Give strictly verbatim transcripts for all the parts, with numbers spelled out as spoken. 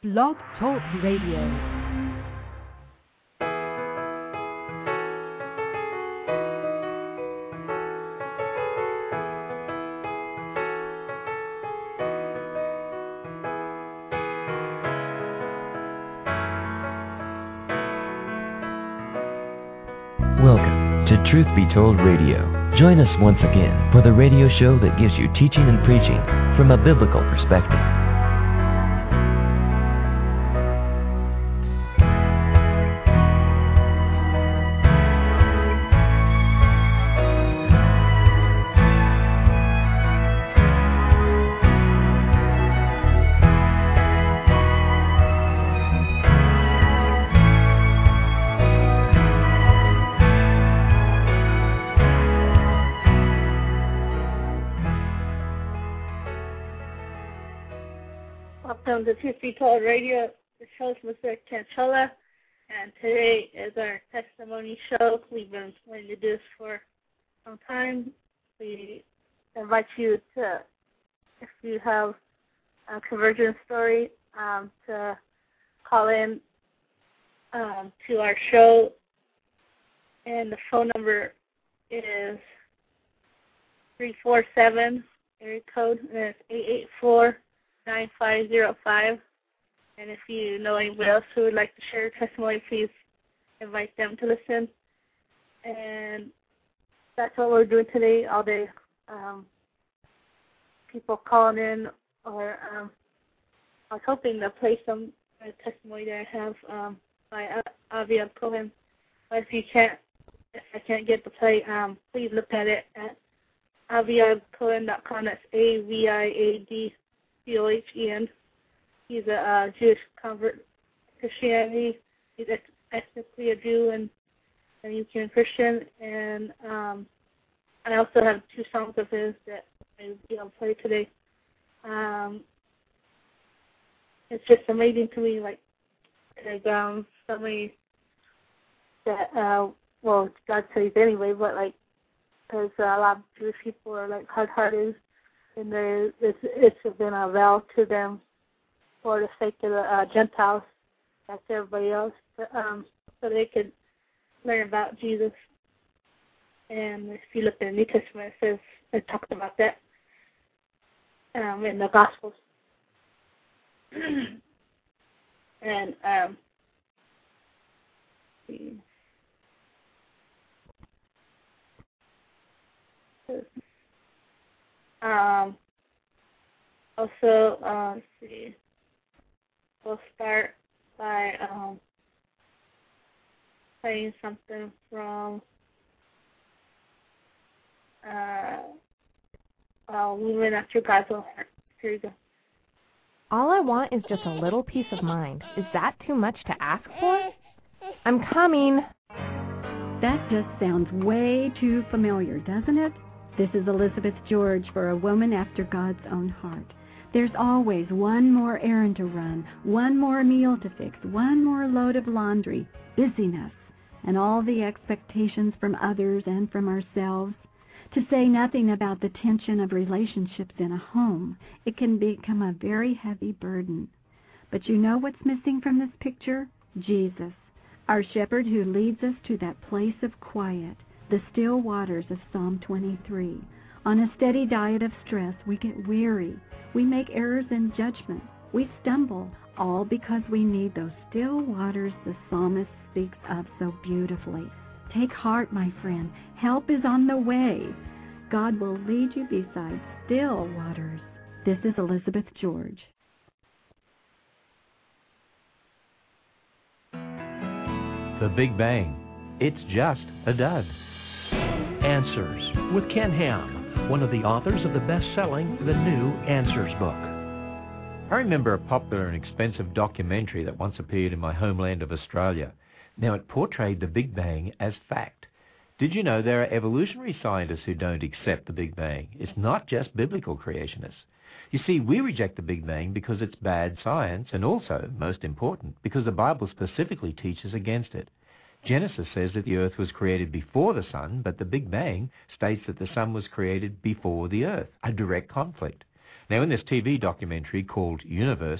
Blog Talk Radio. Welcome to Truth Be Told Radio. Join us once again for the radio show that gives you teaching and preaching from a biblical perspective. Welcome to Truth Be Told Radio. The show is Mister Canchola, and today is our testimony show. We've been wanting to do this for some time. We invite you to, if you have a conversion story, um, to call in um, to our show, and the phone number is three four seven, area code, and it's eight eight four, nine five zero five. And if you know anybody else who would like to share a testimony, please invite them to listen. And that's what we're doing today, all day. Um, people calling in, or um, I was hoping to play some uh, testimony that I have um, by Aviad Cohen. But if you can't, if I can't get to play, um, please look at it at aviad cohen dot com. That's A V I A D C O H E N. He's a uh, Jewish convert to Christianity. He's ethnically a Jew and a Ukrainian Christian. And um, I also have two songs of his that I'll be able to play today. Um, it's just amazing to me, like, like um, somebody that, uh, well, God says anyway, but, like, because uh, a lot of Jewish people are, like, hard-hearted, and they, it's, it's been a vow to them for the sake of the uh, Gentiles, that's everybody else, but, um, so they could learn about Jesus. And if you look in the New Testament, it says, it talks about that um, in the Gospels. and, um, let's see. Um, also, uh, let's see. We'll start by um, playing something from uh, uh, Women After God's Own Heart. Here you go. All I want is just a little peace of mind. Is that too much to ask for? I'm coming. That just sounds way too familiar, doesn't it? This is Elizabeth George for A Woman After God's Own Heart. There's always one more errand to run, one more meal to fix, one more load of laundry, busyness, and all the expectations from others and from ourselves. To say nothing about the tension of relationships in a home, it can become a very heavy burden. But you know what's missing from this picture? Jesus, our shepherd who leads us to that place of quiet, the still waters of Psalm twenty-three. On a steady diet of stress, we get weary. We make errors in judgment. We stumble, all because we need those still waters the psalmist speaks of so beautifully. Take heart, my friend. Help is on the way. God will lead you beside still waters. This is Elizabeth George. The Big Bang. It's just a dud. Answers with Ken Ham, one of the authors of the best-selling The New Answers book. I remember a popular and expensive documentary that once appeared in my homeland of Australia. Now, it portrayed the Big Bang as fact. Did you know there are evolutionary scientists who don't accept the Big Bang? It's not just biblical creationists. You see, we reject the Big Bang because it's bad science, and also, most important, because the Bible specifically teaches against it. Genesis says that the earth was created before the sun, but the Big Bang states that the sun was created before the earth, a direct conflict. Now, in this T V documentary called Universe,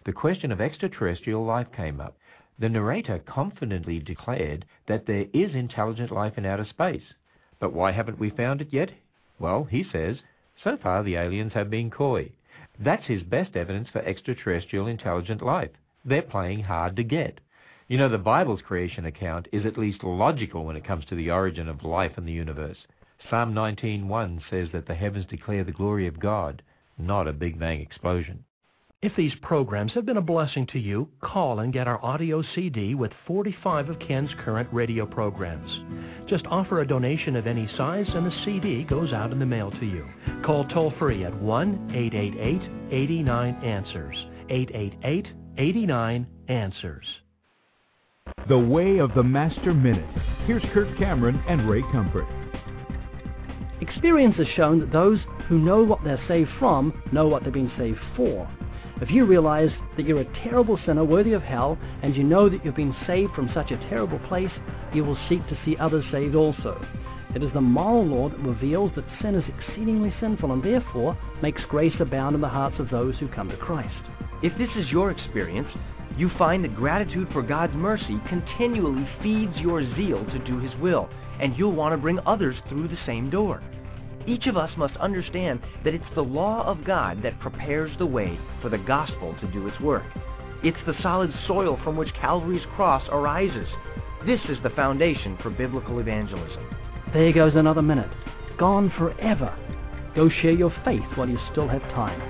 the question of extraterrestrial life came up. The narrator confidently declared that there is intelligent life in outer space. But why haven't we found it yet? Well, he says, so far the aliens have been coy. That's his best evidence for extraterrestrial intelligent life. They're playing hard to get. You know, the Bible's creation account is at least logical when it comes to the origin of life in the universe. Psalm nineteen one says that the heavens declare the glory of God, not a Big Bang explosion. If these programs have been a blessing to you, call and get our audio C D with forty-five of Ken's current radio programs. Just offer a donation of any size and the C D goes out in the mail to you. Call toll-free at one eight eight eight, eight nine, answers. eight eight eight, eight nine, answers. The Way of the Master Minute. Here's Kirk Cameron and Ray Comfort. Experience has shown that those who know what they're saved from know what they've been saved for. If you realize that you're a terrible sinner worthy of hell, and you know that you've been saved from such a terrible place, you will seek to see others saved also. It is the moral law that reveals that sin is exceedingly sinful and therefore makes grace abound in the hearts of those who come to Christ. If this is your experience, you find that gratitude for God's mercy continually feeds your zeal to do His will, and you'll want to bring others through the same door. Each of us must understand that it's the law of God that prepares the way for the gospel to do its work. It's the solid soil from which Calvary's cross arises. This is the foundation for biblical evangelism. There goes another minute. Gone forever. Go share your faith while you still have time.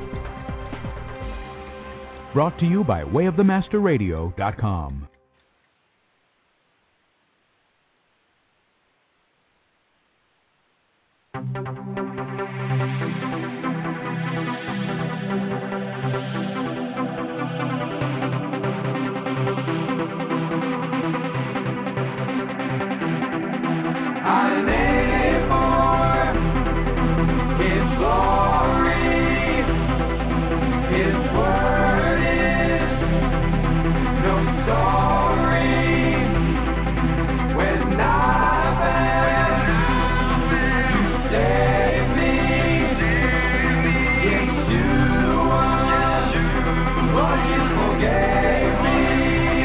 Brought to you by way of the master radio dot com. I live for His glory. His word is no story. When I fell, you saved me. Yeshua, Lord, you forgave me.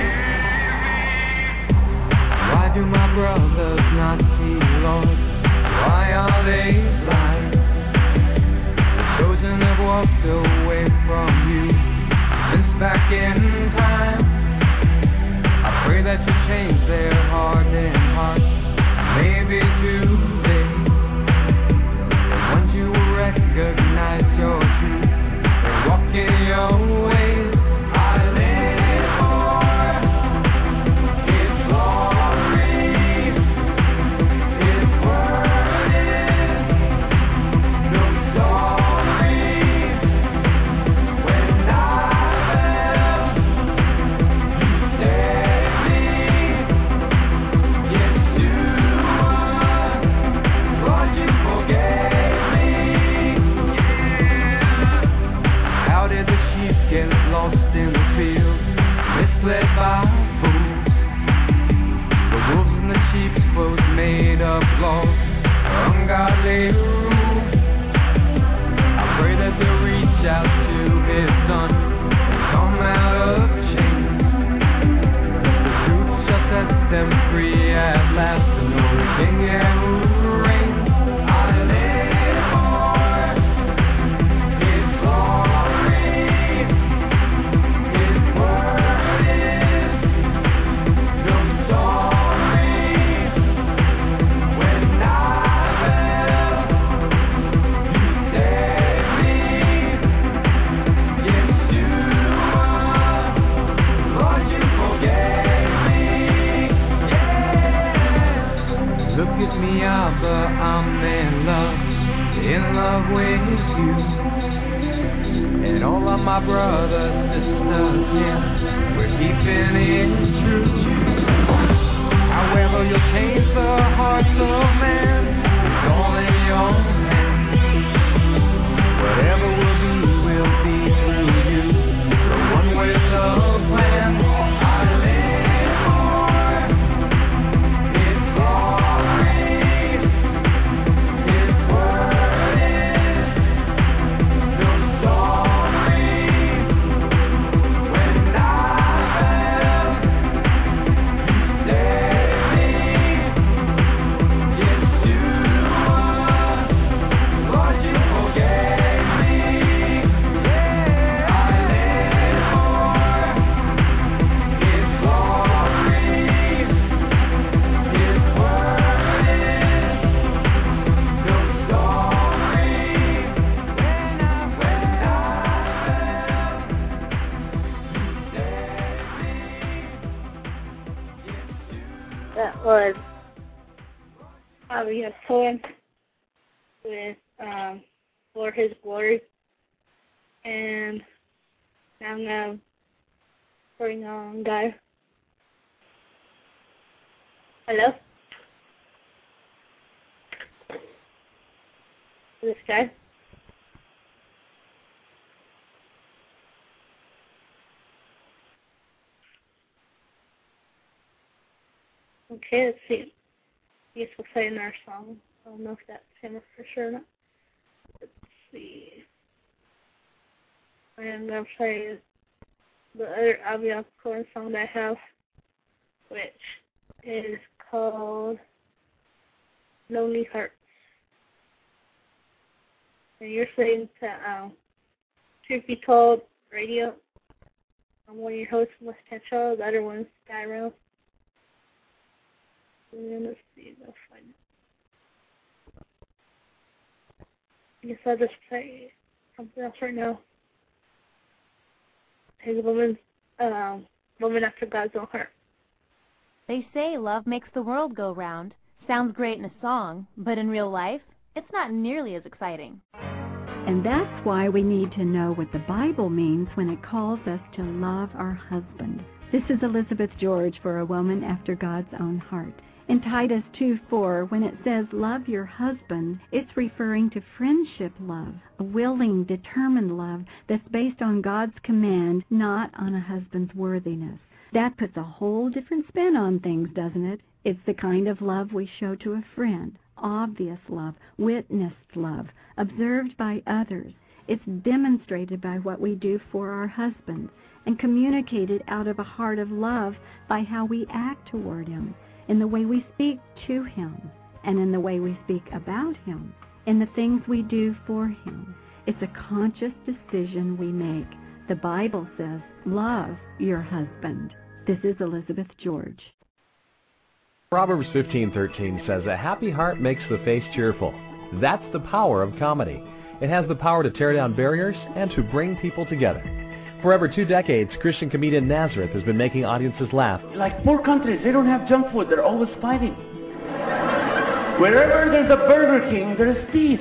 Why do my brothers not see, Lord? Why are they blind? The chosen have walked away from you since back in time. I pray that you change their hardened hearts. Maybe today, once you will recognize your truth and walk in your ways. I live for His glory. His word is no story. When I fell, you saved me. Yeshua, Lord, you forgave me. How did the sheep get lost in the field, misled by fools? The wolves in the sheep's clothes made up laws, ungodly rules. I pray that they'll reach out to His Son and come out of chains. The truth shall set them free at last, to know the King and who reigns. I live for His glory. His word is no story. When I fell, you saved me. Yeshua, Lord, you forgave me. Yeah. Look at me, Abba, I'm in love, in love with you. And all of my brothers, sisters, yeah, we're keeping it true. However, you'll change the hearts of man, it's all in your hands. Whatever will be, will be through you. The one with the plan. I live for His glory. His word is no story. When That was Avi Cohen with um, For His Glory. And now I'm going to bring on Guy. Hello? This guy? Okay, let's see. I guess we'll play another song. I don't know if that's him for sure or not. Let's see. I'm going to play the other Avi Cohen song that I have, which is called Lonely Hearts. And you're listening to um, Truth Be Told Radio. I'm one of your hosts, Miss Tanchella. The other one's Guy Reynolds. And let's see if I'll find it. I guess I'll just play something else right now. His woman, um, woman after God's own heart. They say love makes the world go round. Sounds great in a song, but in real life, it's not nearly as exciting. And that's why we need to know what the Bible means when it calls us to love our husband. This is Elizabeth George for A Woman After God's Own Heart. In Titus two four, when it says love your husband, it's referring to friendship love, a willing, determined love that's based on God's command, not on a husband's worthiness. That puts a whole different spin on things, doesn't it? It's the kind of love we show to a friend, obvious love, witnessed love, observed by others. It's demonstrated by what we do for our husbands and communicated out of a heart of love by how we act toward him, in the way we speak to him, and in the way we speak about him, in the things we do for him. It's a conscious decision we make. The Bible says, love your husband. This is Elizabeth George. Proverbs fifteen thirteen says, a happy heart makes the face cheerful. That's the power of comedy. It has the power to tear down barriers and to bring people together. For over two decades, Christian comedian Nazareth has been making audiences laugh. Like poor countries, they don't have junk food. They're always fighting. Wherever there's a Burger King, there's peace.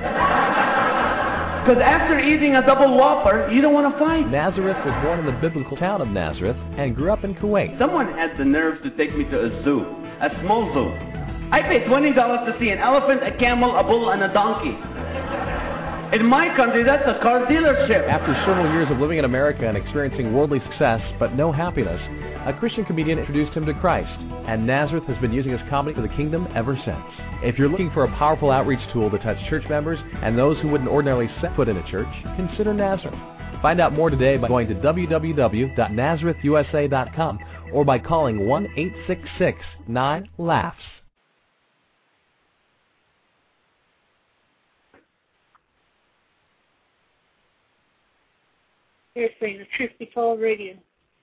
Because after eating a double Whopper, you don't want to fight. Nazareth was born in the biblical town of Nazareth and grew up in Kuwait. Someone had the nerve to take me to a zoo, a small zoo. I paid twenty dollars to see an elephant, a camel, a bull, and a donkey. In my country, that's a car dealership. After several years of living in America and experiencing worldly success but no happiness, a Christian comedian introduced him to Christ, and Nazareth has been using his comedy for the kingdom ever since. If you're looking for a powerful outreach tool to touch church members and those who wouldn't ordinarily set foot in a church, consider Nazareth. Find out more today by going to w w w dot nazareth u s a dot com or by calling one eight six six nine laughs. You're saying the Truth Be Told Radio.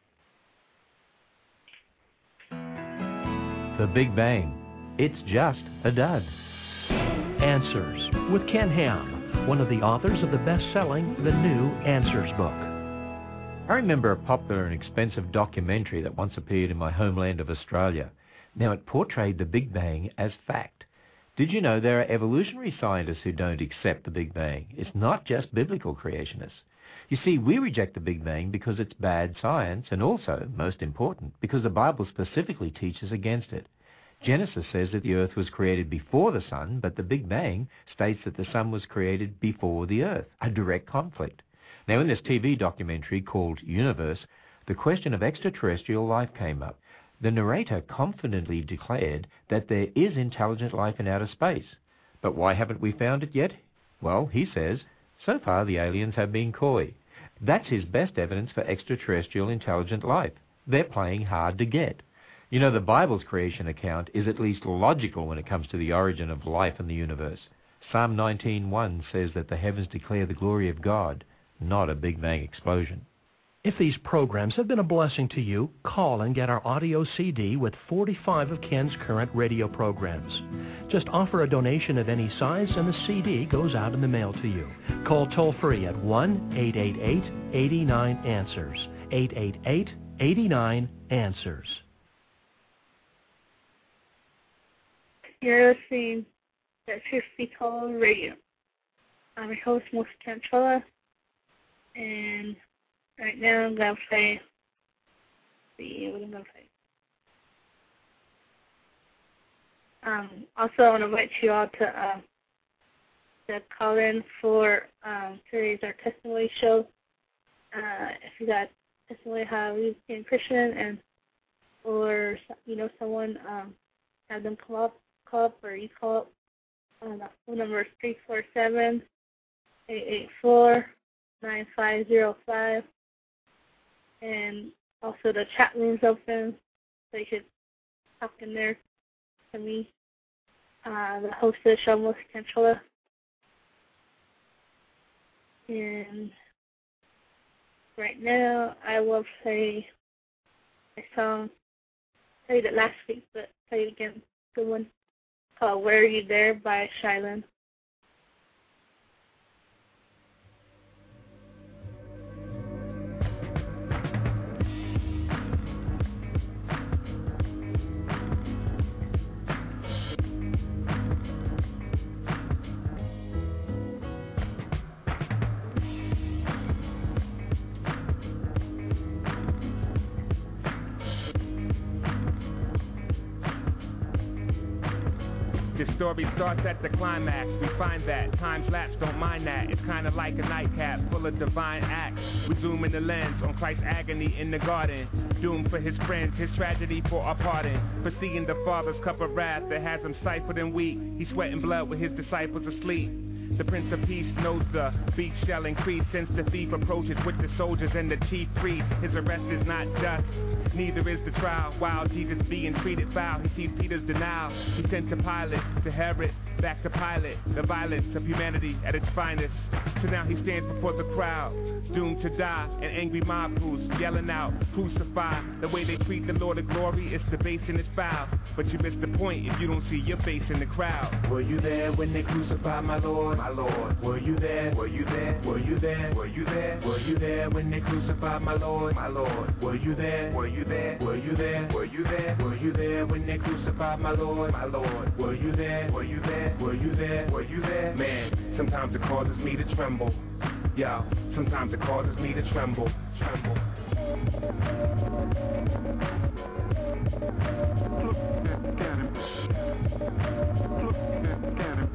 The Big Bang. It's just a dud. Answers with Ken Ham, one of the authors of the best-selling The New Answers book. I remember a popular and expensive documentary that once appeared in my homeland of Australia. Now, it portrayed the Big Bang as fact. Did you know there are evolutionary scientists who don't accept the Big Bang? It's not just biblical creationists. You see, we reject the Big Bang because it's bad science, and also, most important, because the Bible specifically teaches against it. Genesis says that the earth was created before the sun, but the Big Bang states that the sun was created before the earth, a direct conflict. Now, in this T V documentary called Universe, the question of extraterrestrial life came up. The narrator confidently declared that there is intelligent life in outer space. But why haven't we found it yet? Well, he says, so far the aliens have been coy. That's his best evidence for extraterrestrial intelligent life. They're playing hard to get. You know, the Bible's creation account is at least logical when it comes to the origin of life in the universe. Psalm nineteen one says that the heavens declare the glory of God, not a Big Bang explosion. If these programs have been a blessing to you, call and get our audio C D with forty-five of Ken's current radio programs. Just offer a donation of any size and the C D goes out in the mail to you. Call toll-free at one eight eight eight, eight nine, answers. eight eight eight, eight nine, answers. You're listening to Truth Be Told Radio. I'm your host, Melissa Canchola, and right now I'm going to play, see what I'm going to play. Um, also, I want to invite you all to, uh, to call in for um, today's our testimony show. Uh, if you got testimony how you became Christian, and or you know someone, um, have them call up, call up, or you call up. Uh, the phone number is three four seven, eight eight four, nine five zero five, and also the chat room's open, so you should talk in there to me, uh, the host of the show, Melissa Canchola. And right now, I will play a song. I played it last week, but play it again. Good one called "Where Are You There" by Shylin. The story starts at the climax. We find that time's lapse, don't mind that. It's kind of like a nightcap full of divine acts. We zoom in the lens on Christ's agony in the garden, doomed for his friends, his tragedy for our pardon. For seeing the Father's cup of wrath that has him stifled and weak. He's sweating blood with his disciples asleep. The Prince of Peace knows the beach shall increase since the thief approaches with the soldiers and the chief priest. His arrest is not just, neither is the trial. While Jesus being treated foul, he sees Peter's denial. He sent to Pilate, to Herod, back to Pilate. The violence of humanity at its finest. So now he stands before the crowd, doomed to die. An angry mob who's yelling out, crucify. The way they treat the Lord of glory is debased and it's foul. But you miss the point if you don't see your face in the crowd. Were you there when they crucified my Lord? My Lord. Were you there? Were you there? Were you there? Were you there? Were you there when they crucified my Lord? My Lord. Were you there? Were you there? Were you there? Were you there? Were you there when they crucified my Lord? My Lord. Were you there? Were you there? Were you there? Were you there? Man, sometimes it causes me to tremble. Yo, sometimes it causes me to tremble. Tremble. Look at him. Look at him.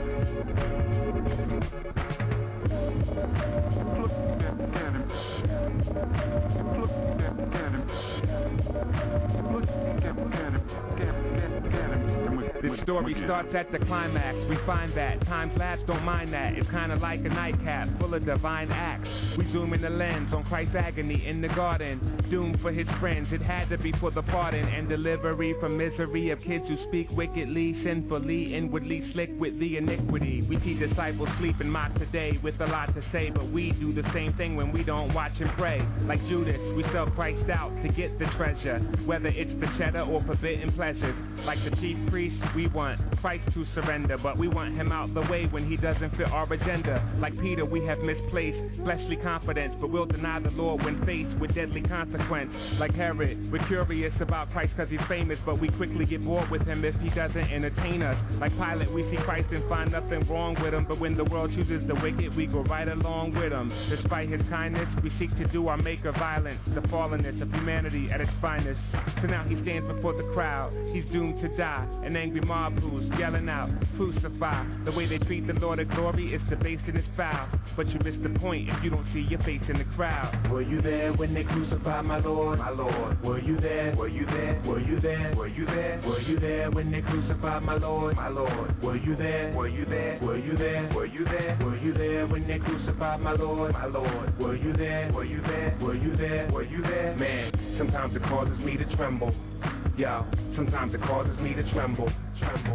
The story starts at the climax. We find that time's lapse, don't mind that. It's kinda like a nightcap full of divine acts. We zoom in the lens on Christ's agony in the garden, doomed for his friends. It had to be for the pardon and delivery from misery of kids who speak wickedly, sinfully, inwardly slick with the iniquity. We see disciples sleep and mock today with a lot to say, but we do the same thing when we don't watch and pray. Like Judas, we sell Christ out to get the treasure, whether it's the cheddar or forbidden pleasures. Like the chief priest, we want Christ to surrender, but we want him out the way when he doesn't fit our agenda. Like Peter, we have misplaced fleshly confidence, but we'll deny the Lord when faced with deadly consequence. Like Herod, we're curious about Christ because he's famous, but we quickly get bored with him if he doesn't entertain us. Like Pilate, we see Christ and find nothing wrong with him, but when the world chooses the wicked, we go right along with him. Despite his kindness, we seek to do our maker violence, the fallenness of humanity at its finest. So now he stands before the crowd, he's doomed to die, an angry mob who's yelling out, crucify. The way they treat the Lord of glory is debased and it's foul, but you miss the point if you don't see your face in the crowd. Were you there when they crucified my Lord? My Lord. Were you there? Were you there? Were you there? Were you there? Were you there when they crucified my Lord? My Lord. Were you there? Were you there? Were you there? Were you there? Were you there when they crucified my Lord? My Lord. Were you there? Were you there? Were you there? Were you there? Man, sometimes it causes me to tremble. Yo, sometimes it causes me to tremble. Tremble.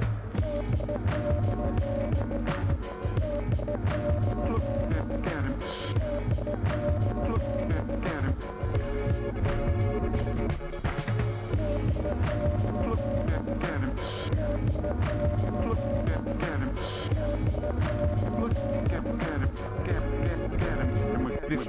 Look at him. Look at him. Look at him. Look at him. Look at him. This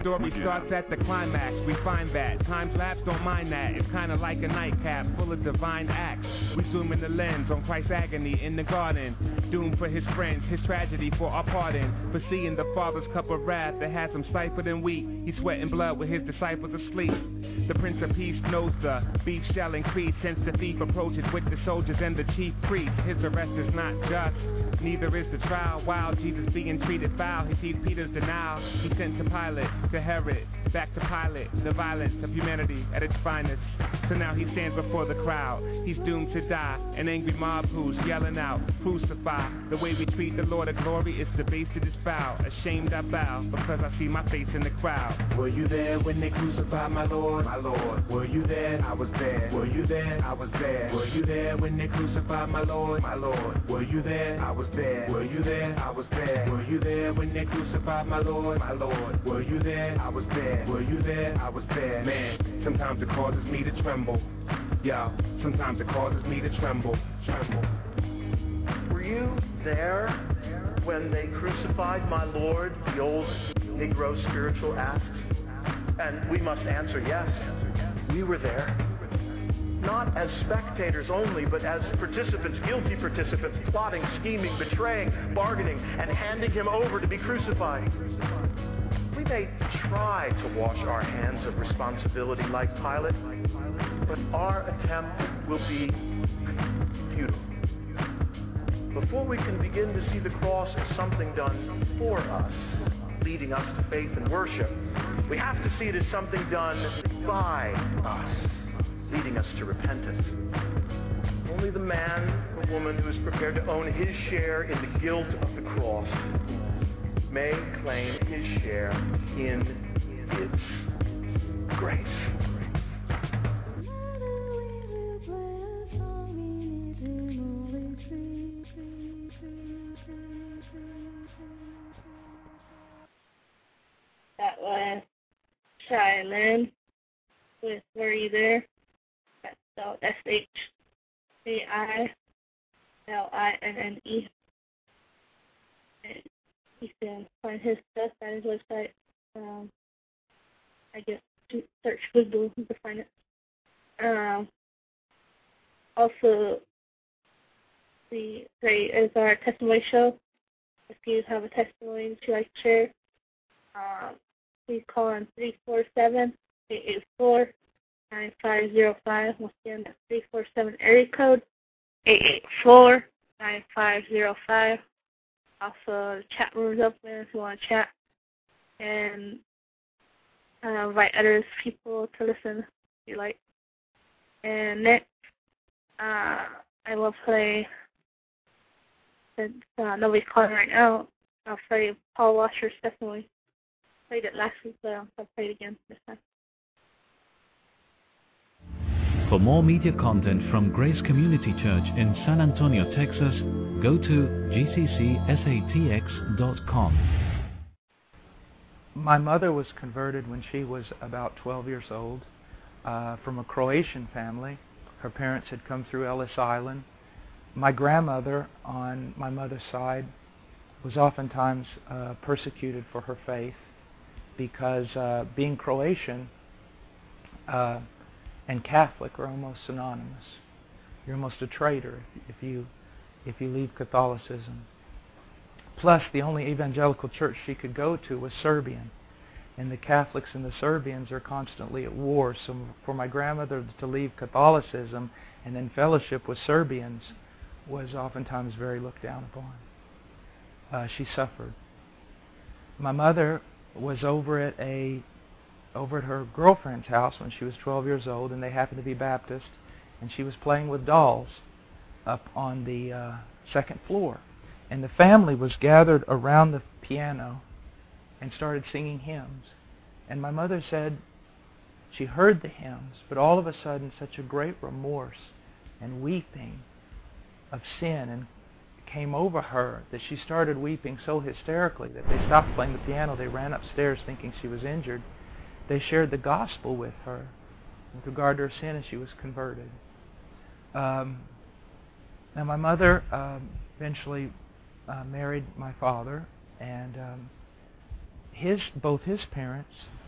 story starts at the climax. We find that time lapse, don't mind that. It's kinda like a nightcap full of divine acts. We zoom in the lens on Christ's agony in the garden, doomed for his friends, his tragedy for our pardon. For seeing the Father's cup of wrath that has him stifled and weak. He's sweating blood with his disciples asleep. The Prince of Peace knows the beef shall increase, since the thief approaches with the soldiers and the chief priest. His arrest is not just, neither is the trial. While Jesus being treated foul, he sees Peter's denial. He sent to Pilate, to Herod, back to Pilate. The violence of humanity at its finest. So now he stands before the crowd. He's doomed to die, an angry mob who's yelling out, crucify. The way we treat the Lord of glory is the base of this foul. Ashamed I bow, because I see my face in the crowd. Were you there when they crucified my Lord? My Lord. Were you there? I was there. Were you there? I was there. Were you there when they crucified my Lord? My Lord. Were you there? I was there. Were you there? I was there. Were you there when they crucified my Lord? My Lord. Were you there? I was there. Were you there? I was there. Man, sometimes it causes me to tremble. Yo, sometimes it causes me to tremble. Tremble. Were you there when they crucified my Lord? The old Negro spiritual asks. And we must answer yes. We were there. Not as spectators only, but as participants, guilty participants, plotting, scheming, betraying, bargaining, and handing him over to be crucified. We may try to wash our hands of responsibility like Pilate, but our attempt will be futile. Before we can begin to see the cross as something done for us, leading us to faith and worship, we have to see it as something done by us, leading us to repentance. Only the man or woman who is prepared to own his share in the guilt of the cross may claim his share in its grace. That was Shy Lynn with Were You There? That's spelled S H A I L I N N E. And you can find his stuff at his website. Um, I guess search Google to find it. Um, also, the today is our testimony show. If you have a testimony that you'd like to share, um, please call on three four seven, eight eight four, nine five zero five. Once again, that's three four seven area code, eight eight four, nine five zero five. Also, the chat room is open if you want to chat. And uh, invite other people to listen if you like. And next, uh, I will play, since uh, nobody's calling right now, I'll play Paul Washer's testimony. Played it last week, but I'll play it again this time. For more media content from Grace Community Church in San Antonio, Texas, go to g c c s a t x dot com. My mother was converted when she was about twelve years old uh, from a Croatian family. Her parents had come through Ellis Island. My grandmother on my mother's side was oftentimes uh, persecuted for her faith because uh, being Croatian uh, and Catholic are almost synonymous. You're almost a traitor if you if you leave Catholicism. Plus, the only evangelical church she could go to was Serbian, and the Catholics and the Serbians are constantly at war. So for my grandmother to leave Catholicism and then fellowship with Serbians was oftentimes very looked down upon. Uh, she suffered. My mother was over at a over at her girlfriend's house when she was twelve years old, and they happened to be Baptist, and she was playing with dolls up on the uh, second floor. And the family was gathered around the piano and started singing hymns. And my mother said she heard the hymns, but all of a sudden such a great remorse and weeping of sin and came over her that she started weeping so hysterically that they stopped playing the piano. They ran upstairs thinking she was injured. They shared the gospel with her with regard to her sin, and she was converted. Um, now, my mother um, eventually uh, married my father, and um, his both his parents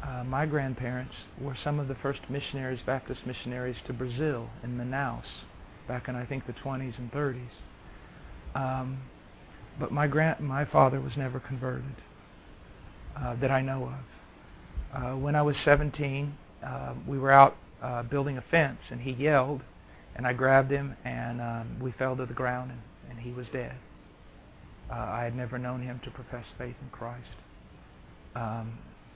uh, my grandparents were some of the first missionaries, Baptist missionaries, to Brazil in Manaus back in, I think, the twenties and thirties. Um, but my grand, my father was never converted uh, that I know of. Uh, when I was seventeen, uh, we were out uh, building a fence, and he yelled, and I grabbed him, and um, we fell to the ground, and, and he was dead. Uh, I had never known him to profess faith in Christ. Um,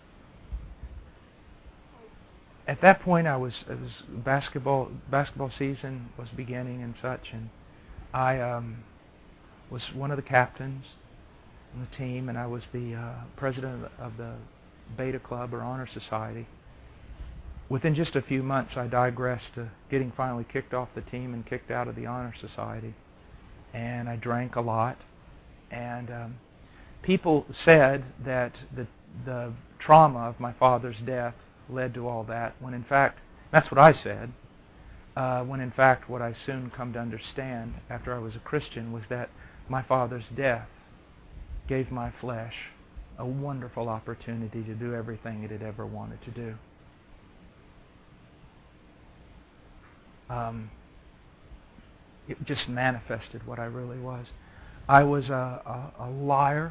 at that point, I was it was basketball basketball season was beginning and such, and I um, was one of the captains on the team, and I was the uh, president of the Beta Club or Honor Society. Within just a few months, I digressed to getting finally kicked off the team and kicked out of the Honor Society, and I drank a lot. And um, people said that the the trauma of my father's death led to all that, when in fact, that's what I said, uh, when in fact what I soon come to understand after I was a Christian was that my father's death gave my flesh a wonderful opportunity to do everything it had ever wanted to do. Um, it just manifested what I really was. I was a, a, a liar,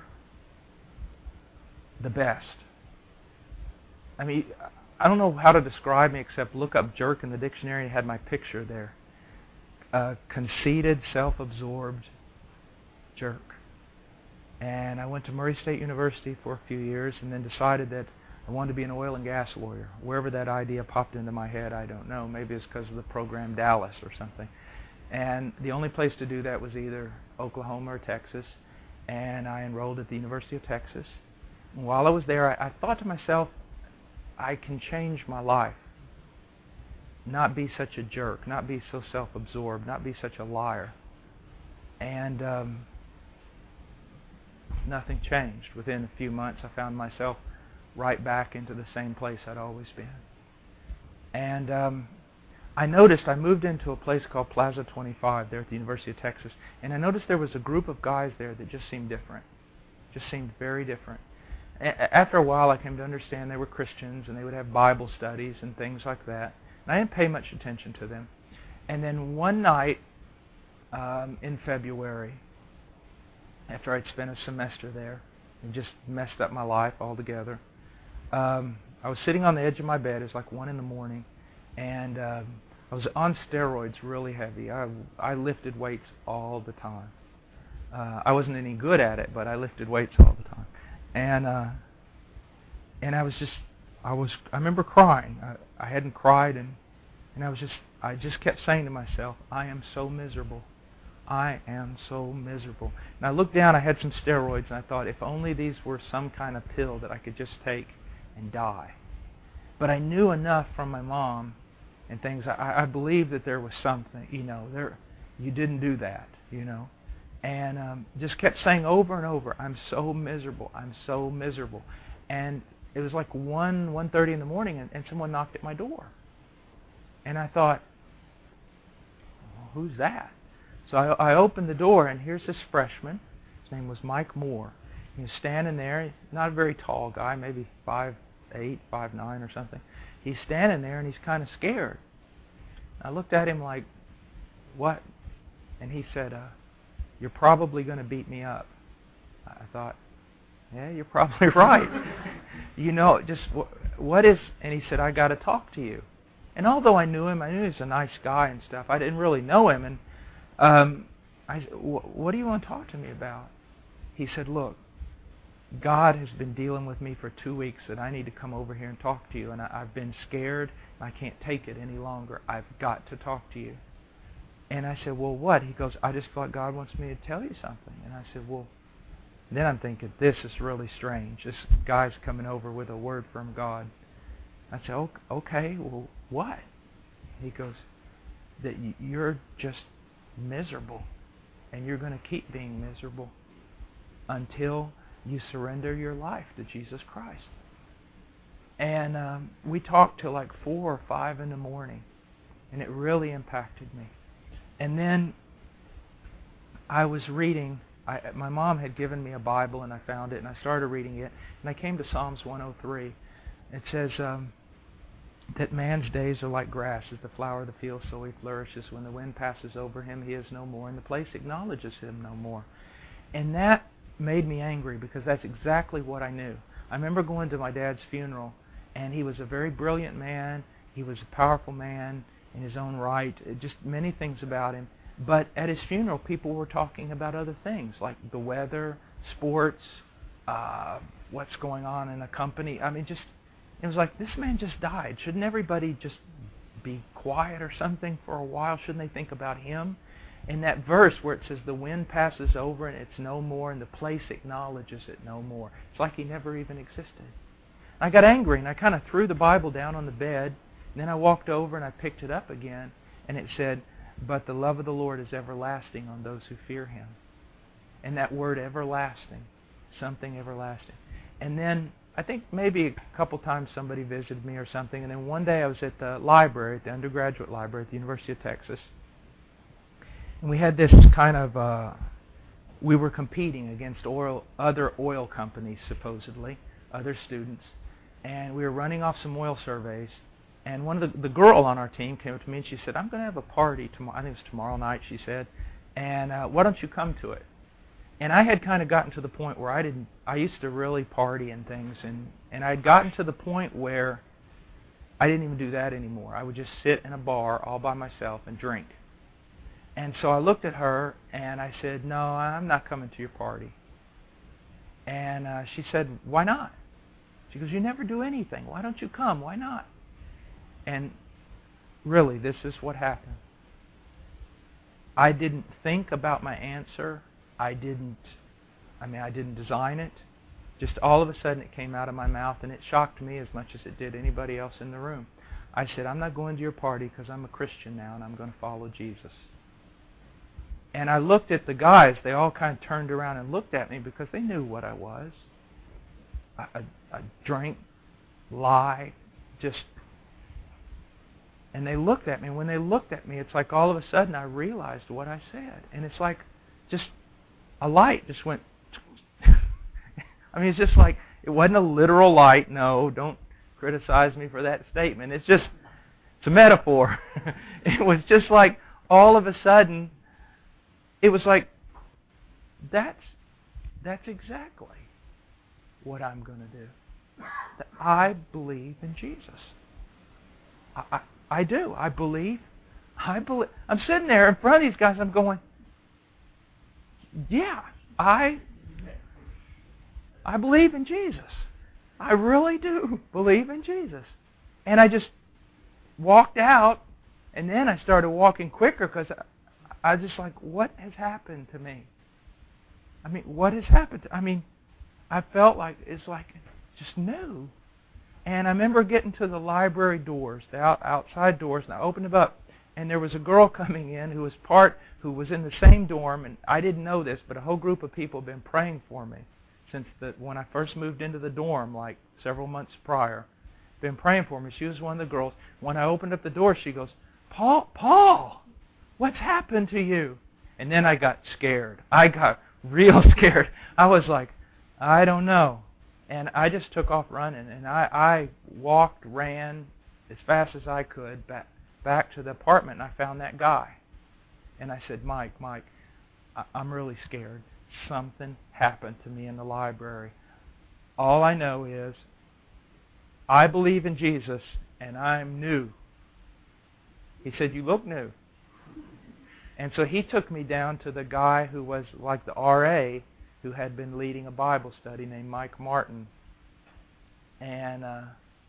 the best. I mean, I don't know how to describe me except look up jerk in the dictionary. It had my picture there. A conceited, self-absorbed jerk. And I went to Murray State University for a few years and then decided that I wanted to be an oil and gas lawyer. Wherever that idea popped into my head, I don't know. Maybe it's because of the program Dallas or something. And the only place to do that was either Oklahoma or Texas. And I enrolled at the University of Texas. And while I was there, I, I thought to myself, I can change my life. Not be such a jerk, not be so self-absorbed, not be such a liar. And um, nothing changed. Within a few months, I found myself right back into the same place I'd always been. And um, I noticed I moved into a place called Plaza twenty-five there at the University of Texas, and I noticed there was a group of guys there that just seemed different, just seemed very different. A- after a while, I came to understand they were Christians, and they would have Bible studies and things like that, and I didn't pay much attention to them. And then one night um, in February, after I'd spent a semester there and just messed up my life altogether, um, I was sitting on the edge of my bed. It was like one in the morning, and um, I was on steroids really heavy. I, I lifted weights all the time. Uh, I wasn't any good at it, but I lifted weights all the time. And uh, and I was just, I was, I remember crying. I, I hadn't cried, and and I was just, I just kept saying to myself, I am so miserable. I am so miserable. And I looked down, I had some steroids, and I thought, if only these were some kind of pill that I could just take and die. But I knew enough from my mom and things. I, I believed that there was something, you know, there, you didn't do that, you know. And um, just kept saying over and over, I'm so miserable, I'm so miserable. And it was like one, one thirty in the morning, and, and someone knocked at my door. And I thought, well, who's that? So I, I opened the door, and here's this freshman. His name was Mike Moore. He was standing there. He's not a very tall guy, maybe five eight, five nine or something. He's standing there, and he's kind of scared. I looked at him like, what? And he said, uh, you're probably going to beat me up. I thought, yeah, you're probably right. You know, just what is, and he said, I got to talk to you. And although I knew him, I knew he was a nice guy and stuff, I didn't really know him. And um, I said, what do you want to talk to me about? He said, look, God has been dealing with me for two weeks that I need to come over here and talk to you. And I, I've been scared. I can't take it any longer. I've got to talk to you. And I said, well, what? He goes, I just thought God wants me to tell you something. And I said, well, then I'm thinking, this is really strange. This guy's coming over with a word from God. I said, okay, well, what? He goes, that you're just miserable. And you're going to keep being miserable until you surrender your life to Jesus Christ. And um, we talked till like four or five in the morning. And it really impacted me. And then I was reading, I, my mom had given me a Bible, and I found it, and I started reading it, and I came to Psalms one oh three. It says um, that man's days are like grass, as the flower of the field, so he flourishes. When the wind passes over him, he is no more, and the place acknowledges him no more. And that made me angry, because that's exactly what I knew. I remember going to my dad's funeral, and he was a very brilliant man. He was a powerful man in his own right, just many things about him. But at his funeral, people were talking about other things, like the weather, sports, uh, what's going on in a company. I mean, just it was like, this man just died. Shouldn't everybody just be quiet or something for a while? Shouldn't they think about him? In that verse where it says, the wind passes over and it's no more, and the place acknowledges it no more. It's like he never even existed. I got angry, and I kind of threw the Bible down on the bed. And then I walked over and I picked it up again, and it said, but the love of the Lord is everlasting on those who fear Him. And that word everlasting, something everlasting. And then I think maybe a couple times somebody visited me or something, and then one day I was at the library, at the undergraduate library at the University of Texas, and we had this kind of, uh, we were competing against oil, other oil companies, supposedly, other students, and we were running off some oil surveys. And one of the, the girl on our team came up to me and she said, I'm going to have a party tomorrow. I think it was tomorrow night, she said. And uh, why don't you come to it? And I had kind of gotten to the point where I didn't, I used to really party and things. And, and I had gotten to the point where I didn't even do that anymore. I would just sit in a bar all by myself and drink. And so I looked at her and I said, no, I'm not coming to your party. And uh, she said, why not? She goes, you never do anything. Why don't you come? Why not? And really, this is what happened. I didn't think about my answer. I didn't, I mean, I didn't design it. Just all of a sudden it came out of my mouth, and it shocked me as much as it did anybody else in the room. I said, I'm not going to your party because I'm a Christian now, and I'm going to follow Jesus. And I looked at the guys. They all kind of turned around and looked at me because they knew what I was. I, I, I drank, lie, just... And they looked at me. When they looked at me, it's like all of a sudden I realized what I said. And it's like just a light just went... I mean, it's just like, it wasn't a literal light. No, don't criticize me for that statement. It's just, it's a metaphor. It was just like, all of a sudden, it was like, that's, that's exactly what I'm going to do. I believe in Jesus. I... I I do. I believe. I believe. I'm sitting there in front of these guys. I'm going, yeah, I I believe in Jesus. I really do believe in Jesus. And I just walked out, and then I started walking quicker because I, I just like, what has happened to me? I mean, what has happened to, I mean, I felt like it's like just new. And I remember getting to the library doors, the out, outside doors, and I opened them up, and there was a girl coming in who was part, who was in the same dorm, and I didn't know this, but a whole group of people had been praying for me since the, when I first moved into the dorm, like several months prior. Been praying for me. She was one of the girls. When I opened up the door, she goes, Paul, Paul, what's happened to you? And then I got scared. I got real scared. I was like, I don't know. And I just took off running, and I, I walked, ran as fast as I could back, back to the apartment, and I found that guy. And I said, Mike, Mike, I, I'm really scared. Something happened to me in the library. All I know is I believe in Jesus, and I'm new. He said, you look new. And so he took me down to the guy who was like the R A, who had been leading a Bible study named Mike Martin. And uh,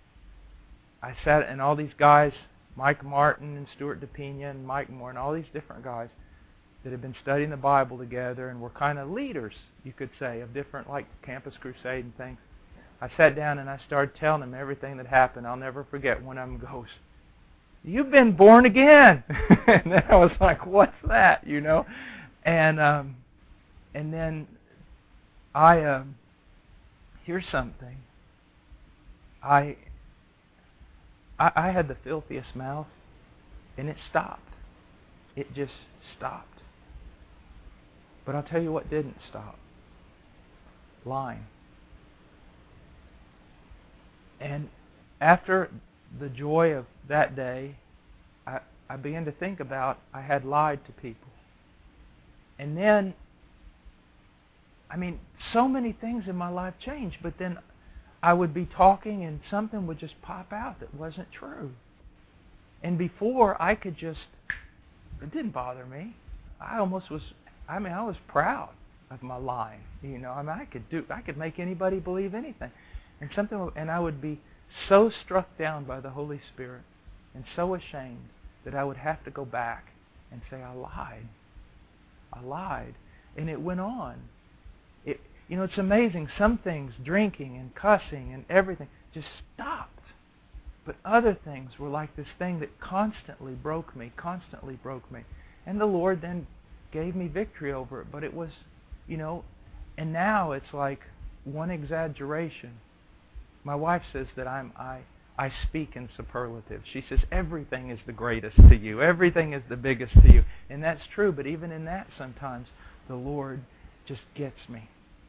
I sat, and all these guys, Mike Martin and Stuart DePina and Mike Moore and all these different guys that had been studying the Bible together and were kind of leaders, you could say, of different, like Campus Crusade and things. I sat down and I started telling them everything that happened. I'll never forget. One of them goes, you've been born again. And then I was like, what's that, you know? And um, and then I, uh, here's something. I, I I had the filthiest mouth, and it stopped. It just stopped. But I'll tell you what didn't stop. Lying. And after the joy of that day, I, I began to think about I had lied to people. And then, I mean, so many things in my life changed, but then I would be talking and something would just pop out that wasn't true. And before, I could just, it didn't bother me. I almost was, I mean, I was proud of my lying. You know, I mean, I could do, I could make anybody believe anything. And something, and I would be so struck down by the Holy Spirit and so ashamed that I would have to go back and say, I lied. I lied. And it went on. It, you know, it's amazing. Some things, drinking and cussing and everything, just stopped. But other things were like this thing that constantly broke me, constantly broke me. And the Lord then gave me victory over it. But it was, you know, and now it's like one exaggeration. My wife says that I'm I I speak in superlative. She says everything is the greatest to you. Everything is the biggest to you. And that's true, but even in that sometimes the Lord just gets me.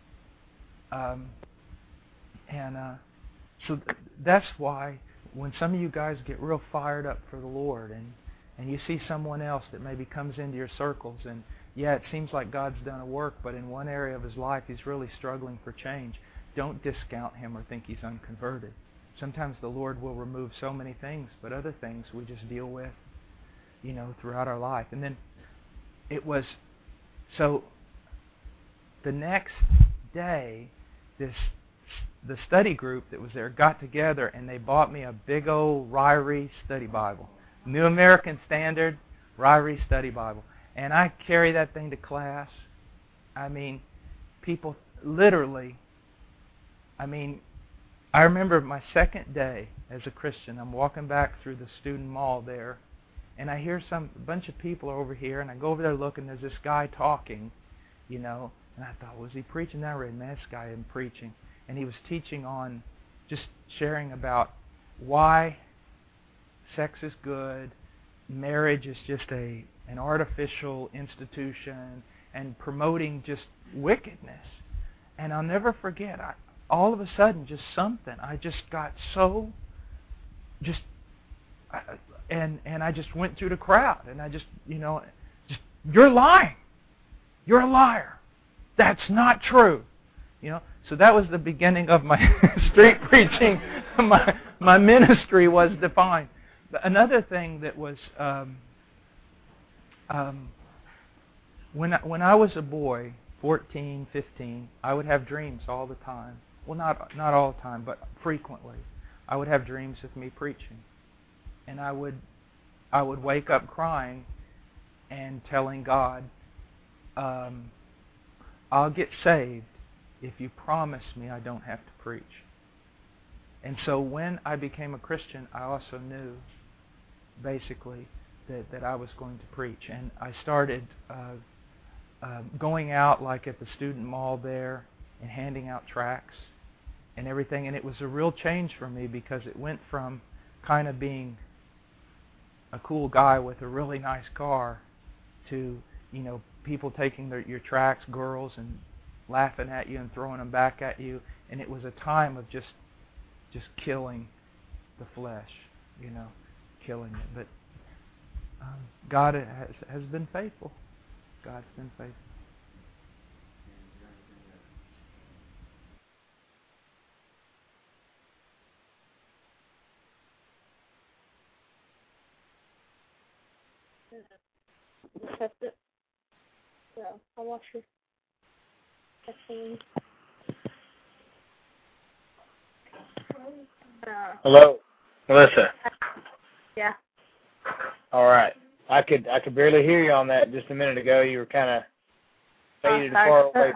Um, and uh, so th- that's why when some of you guys get real fired up for the Lord and, and you see someone else that maybe comes into your circles and yeah, it seems like God's done a work, but in one area of his life he's really struggling for change, don't discount him or think he's unconverted. Sometimes the Lord will remove so many things, but other things we just deal with, you know, throughout our life. And then it was, so the next day, this the study group that was there got together and they bought me a big old Ryrie study Bible. New American Standard Ryrie study Bible. And I carry that thing to class. I mean, people literally, I mean, I remember my second day as a Christian. I'm walking back through the student mall there, and I hear some a bunch of people over here, and I go over there looking. There's this guy talking, you know, and I thought, was he preaching? I read, man, this guy isn't preaching. And he was teaching on, just sharing about why sex is good, marriage is just a an artificial institution, and promoting just wickedness. And I'll never forget, I, all of a sudden, just something, I just got so, just, I, and and I just went through the crowd, and I just, you know, just, you're lying. You're a liar. That's not true. You know, so that was the beginning of my street preaching. my my ministry was defined. But another thing that was, um, um, when I, when I was a boy, fourteen, fifteen, I would have dreams all the time. Well, not not all the time, but frequently. I would have dreams of me preaching, and I would I would wake up crying and telling God, um, "I'll get saved if you promise me I don't have to preach." And so when I became a Christian, I also knew, basically, that, that I was going to preach. And I started uh, uh, going out, like at the student mall there, and handing out tracts and everything. And it was a real change for me because it went from kind of being a cool guy with a really nice car to, you know, people taking their, your tracts, girls, and laughing at you and throwing them back at you. And it was a time of just just killing the flesh, you know, killing it. But um, God has, has been faithful. God's been faithful. That's it. So I'll watch your testimony. Uh, Hello, Melissa. Yeah. All right. I could I could barely hear you on that just a minute ago. You were kind of faded oh, far away.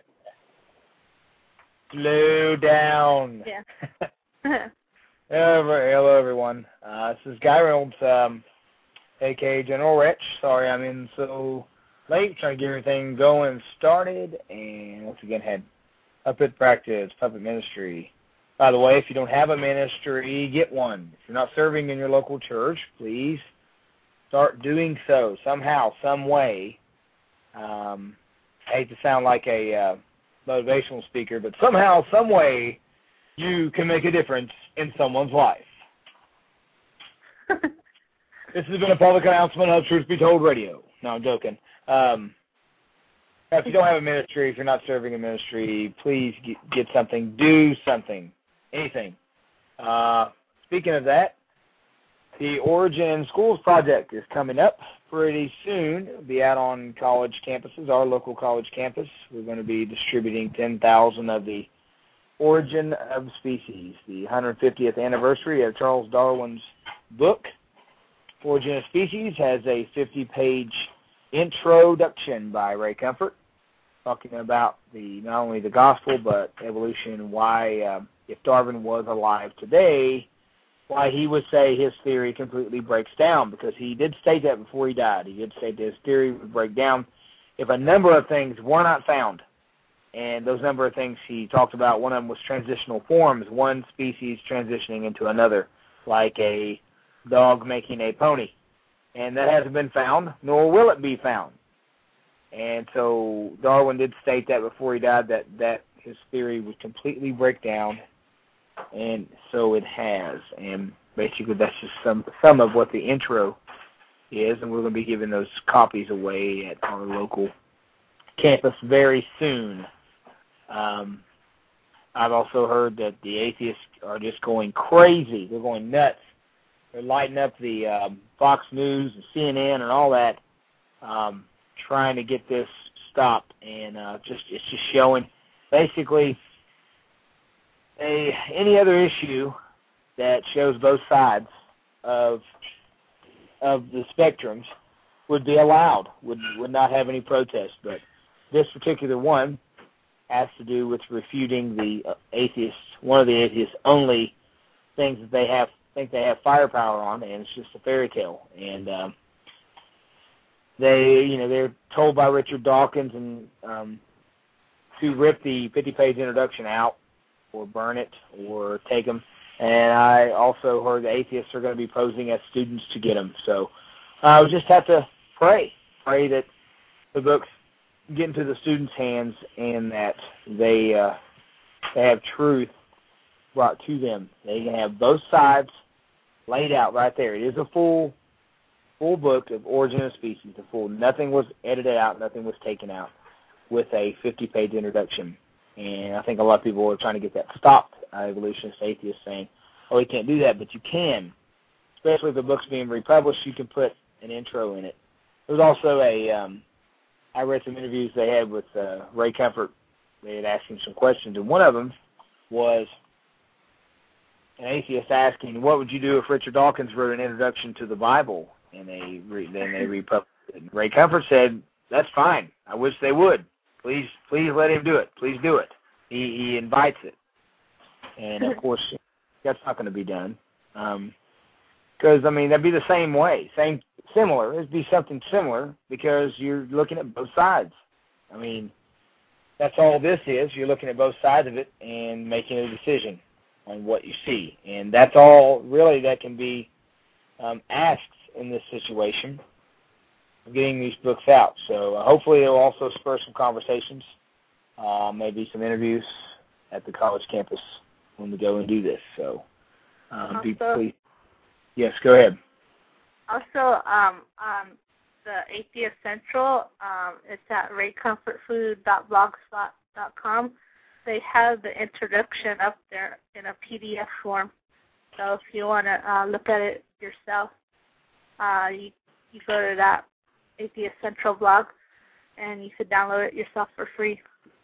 Slow down. Yeah. Hello, everyone. Uh, this is Guy Reynolds, um, a k a. General Rich. Sorry I'm in so late, trying to get everything going and started. And once again, had puppet practice, puppet ministry. By the way, if you don't have a ministry, get one. If you're not serving in your local church, please start doing so somehow, some way. Um, I hate to sound like a uh, motivational speaker, but somehow, some way, you can make a difference in someone's life. This has been a public announcement of Truth Be Told Radio. No, I'm joking. Um, if you don't have a ministry, if you're not serving a ministry, please get, get something, do something, anything. Uh, speaking of that, the Origin Schools Project is coming up pretty soon. It'll be out on college campuses, our local college campus. We're going to be distributing ten thousand of the Origin of Species, the one hundred fiftieth anniversary of Charles Darwin's book. Origin of Species has a fifty-page introduction by Ray Comfort, talking about the not only the gospel but evolution, why uh, if Darwin was alive today, why he would say his theory completely breaks down, because he did state that before he died. He did say that his theory would break down if a number of things were not found. And those number of things he talked about, one of them was transitional forms, one species transitioning into another, like a dog making a pony. And that hasn't been found, nor will it be found. And so Darwin did state that before he died, that, that his theory would completely break down. And so it has, and basically that's just some some of what the intro is, and we're going to be giving those copies away at our local campus very soon. Um, I've also heard that the atheists are just going crazy. They're going nuts. They're lighting up the um, Fox News and C N N and all that, um, trying to get this stopped, and uh, just it's just showing basically A, any other issue that shows both sides of of the spectrums would be allowed, would would not have any protest. But this particular one has to do with refuting the uh, atheists, one of the atheists' only things that they have think they have firepower on, and it's just a fairy tale. And um, they, you know, they're told by Richard Dawkins and um, to rip the fifty-page introduction out, or burn it, or take them. And I also heard the atheists are going to be posing as students to get them. So I uh, just have to pray, pray that the books get into the students' hands and that they uh, they have truth brought to them. They can have both sides laid out right there. It is a full full book of Origin of Species. The full, nothing was edited out, nothing was taken out, with a fifty-page introduction. And I think a lot of people are trying to get that stopped. Uh, evolutionists, atheists saying, oh, you can't do that, but you can. Especially if the book's being republished, you can put an intro in it. There was also a, um, I read some interviews they had with uh, Ray Comfort. They had asked him some questions, and one of them was an atheist asking, what would you do if Richard Dawkins wrote an introduction to the Bible? And they re- then they republished it. Ray Comfort said, that's fine. I wish they would. Please, please let him do it. Please do it. He, he invites it. And, of course, that's not going to be done. Because, um, I mean, that'd be the same way. Same, similar. It'd be something similar because you're looking at both sides. I mean, that's all this is. You're looking at both sides of it and making a decision on what you see. And that's all, really, that can be um, asked in this situation, getting these books out. So uh, hopefully it will also spur some conversations, uh, maybe some interviews at the college campus when we go and do this. So um, also, be pleased. Yes, go ahead. Also, um, um, the Atheist Central, um, it's at ray comfort food dot blogspot dot com. They have the introduction up there in a P D F form. So if you want to uh, look at it yourself, uh, you, you go to that Atheist Central blog, and you could download it yourself for free.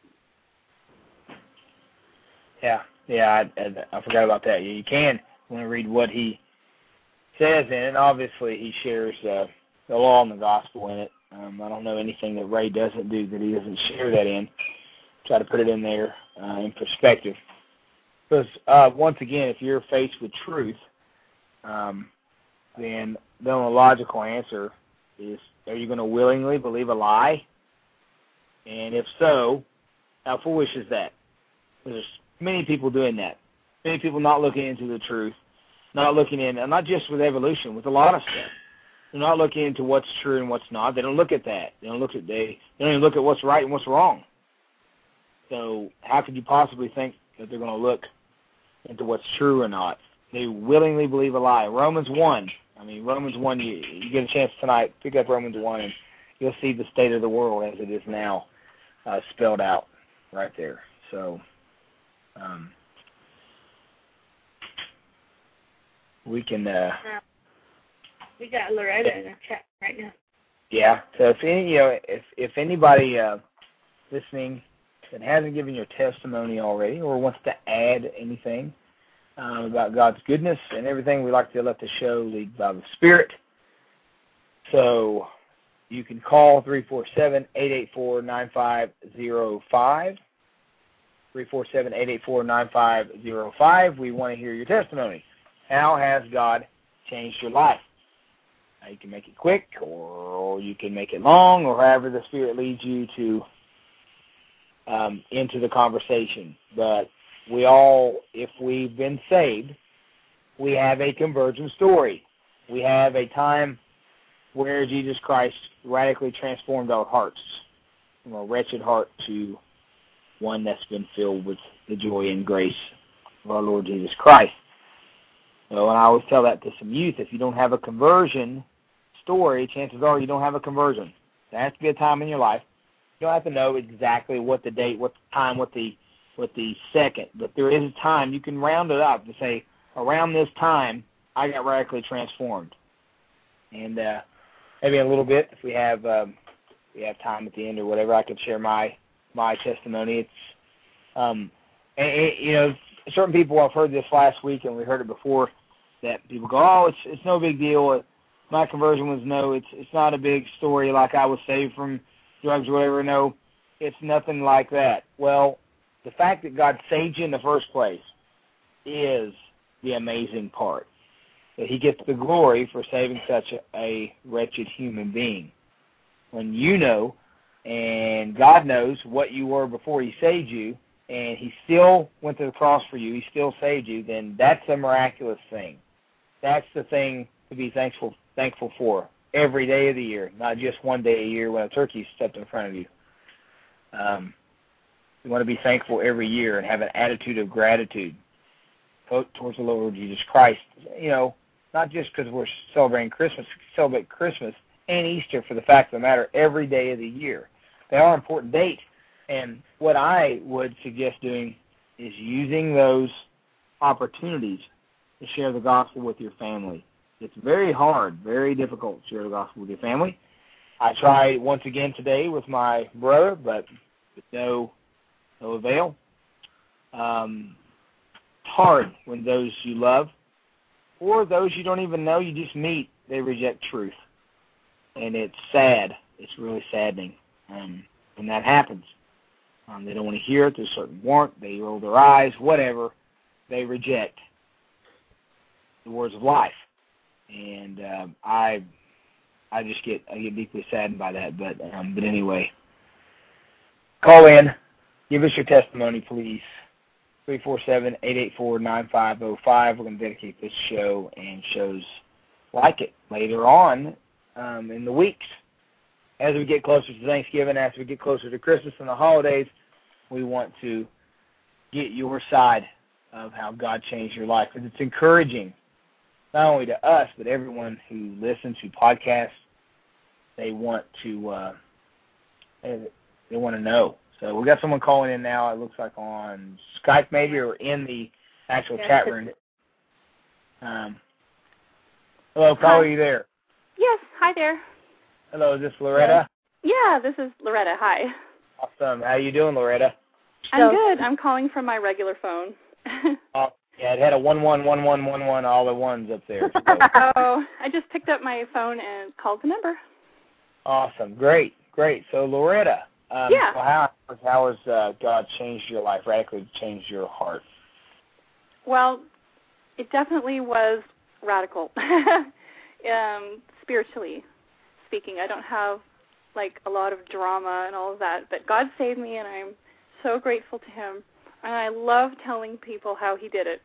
Yeah, yeah, I, I, I forgot about that. You can want to read what he says in it. Obviously, he shares uh, the law and the gospel in it. Um, I don't know anything that Ray doesn't do that he doesn't share that in. Try to put it in there uh, in perspective. Because, uh, once again, if you're faced with truth, um, then the only logical answer is, are you going to willingly believe a lie? And if so, how foolish is that? There's many people doing that. Many people not looking into the truth, not looking in, and not just with evolution, with a lot of stuff. They're not looking into what's true and what's not. They don't look at that. They don't look at they. They don't even look at what's right and what's wrong. So how could you possibly think that they're going to look into what's true or not. They willingly believe a lie. Romans one. I mean, Romans one, you, you get a chance tonight, pick up Romans one, and you'll see the state of the world as it is now uh, spelled out right there. So um, we can... Uh, we got Loretta in the chat right now. Yeah. So if any, you know, if if anybody uh, listening that hasn't given your testimony already or wants to add anything um, about God's goodness and everything, we like to let the show lead by the Spirit. So you can call three four seven, eight eight four, nine five zero five. three four seven, eight eight four, nine five zero five. We want to hear your testimony. How has God changed your life? Now, you can make it quick, or you can make it long, or however the Spirit leads you to um, into the conversation. But we all, if we've been saved, we have a conversion story. We have a time where Jesus Christ radically transformed our hearts from a wretched heart to one that's been filled with the joy and grace of our Lord Jesus Christ. So, and I always tell that to some youth, if you don't have a conversion story, chances are you don't have a conversion. There has to be a time in your life. You don't have to know exactly what the date, what the time, what the what the second, but there is a time. You can round it up to say, around this time, I got radically transformed. And uh, maybe in a little bit, if we have um, we have time at the end or whatever, I could share my my testimony. It's um, and, and, you know, certain people, I've heard this last week and we heard it before, that people go, oh, it's it's no big deal. My conversion was no, it's it's not a big story like I was saved from drugs or whatever. No, it's nothing like that. Well, the fact that God saved you in the first place is the amazing part. That he gets the glory for saving such a, a wretched human being. When you know and God knows what you were before he saved you, and he still went to the cross for you, he still saved you, then that's a miraculous thing. That's the thing to be thankful thankful for every day of the year, not just one day a year when a turkey stepped in front of you. Um, you want to be thankful every year and have an attitude of gratitude towards the Lord Jesus Christ. You know, not just because we're celebrating Christmas, celebrate Christmas and Easter for the fact of the matter every day of the year. They are important dates. And what I would suggest doing is using those opportunities to share the gospel with your family. It's very hard, very difficult to share the gospel with your family. I tried once again today with my brother, but with no, no avail. Um, it's hard when those you love or those you don't even know, you just meet, they reject truth. And it's sad. It's really saddening um, when that happens. Um, they don't want to hear it. There's certain warrant. They roll their eyes, whatever. They reject the words of life. And um, I I just get I get deeply saddened by that. But um, but anyway, call in. Give us your testimony, please. three four seven, eight eight four, nine five zero five. We're going to dedicate this show and shows like it later on um, in the weeks. As we get closer to Thanksgiving, as we get closer to Christmas and the holidays, we want to get your side of how God changed your life. Because it's encouraging, not only to us, but everyone who listens to podcasts. They want to uh, they want to know. So we got someone calling in now, it looks like on Skype maybe, or in the actual yes, chat room. Um, hello, Paul, are you there? Yes, hi there. Hello, is this Loretta? Yeah, this is Loretta. Hi. Awesome. How you doing, Loretta? I'm good. I'm calling from my regular phone. Oh, yeah, it had a one one one one one one all the ones up there. So. Oh, I just picked up my phone and called the number. Awesome. Great, great. So, Loretta, um, yeah. Well, how how has uh, God changed your life? Radically changed your heart? Well, it definitely was radical, um, spiritually speaking. I don't have like a lot of drama and all of that, but God saved me, and I'm so grateful to Him. And I love telling people how He did it.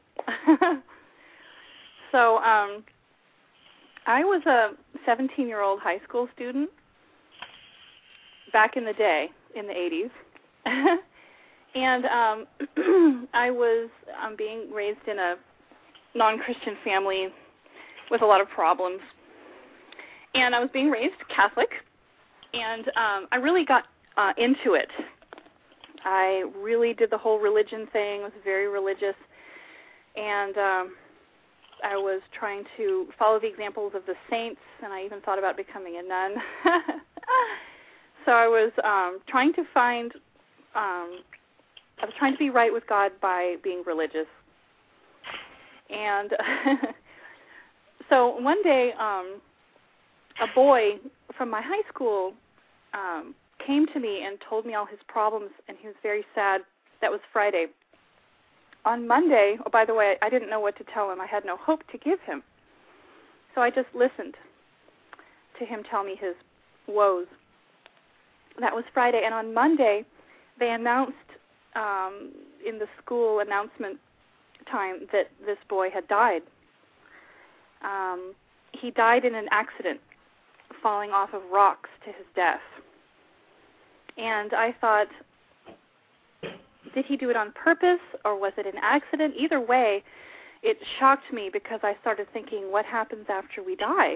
So, um, I was a seventeen-year-old high school student back in the day, in the eighties. And um, I was um, being raised in a non-Christian family with a lot of problems. And I was being raised Catholic, and um, I really got uh, into it. I really did the whole religion thing, was very religious, and um, I was trying to follow the examples of the saints, and I even thought about becoming a nun. So I was um, trying to find, um, I was trying to be right with God by being religious. And so one day, um, a boy from my high school um, came to me and told me all his problems, and he was very sad. That was Friday. On Monday, oh, by the way, I didn't know what to tell him. I had no hope to give him. So I just listened to him tell me his woes. That was Friday, and on Monday, they announced um, in the school announcement time that this boy had died. Um, he died in an accident, falling off of rocks to his death. And I thought, did he do it on purpose, or was it an accident? Either way, it shocked me because I started thinking, what happens after we die?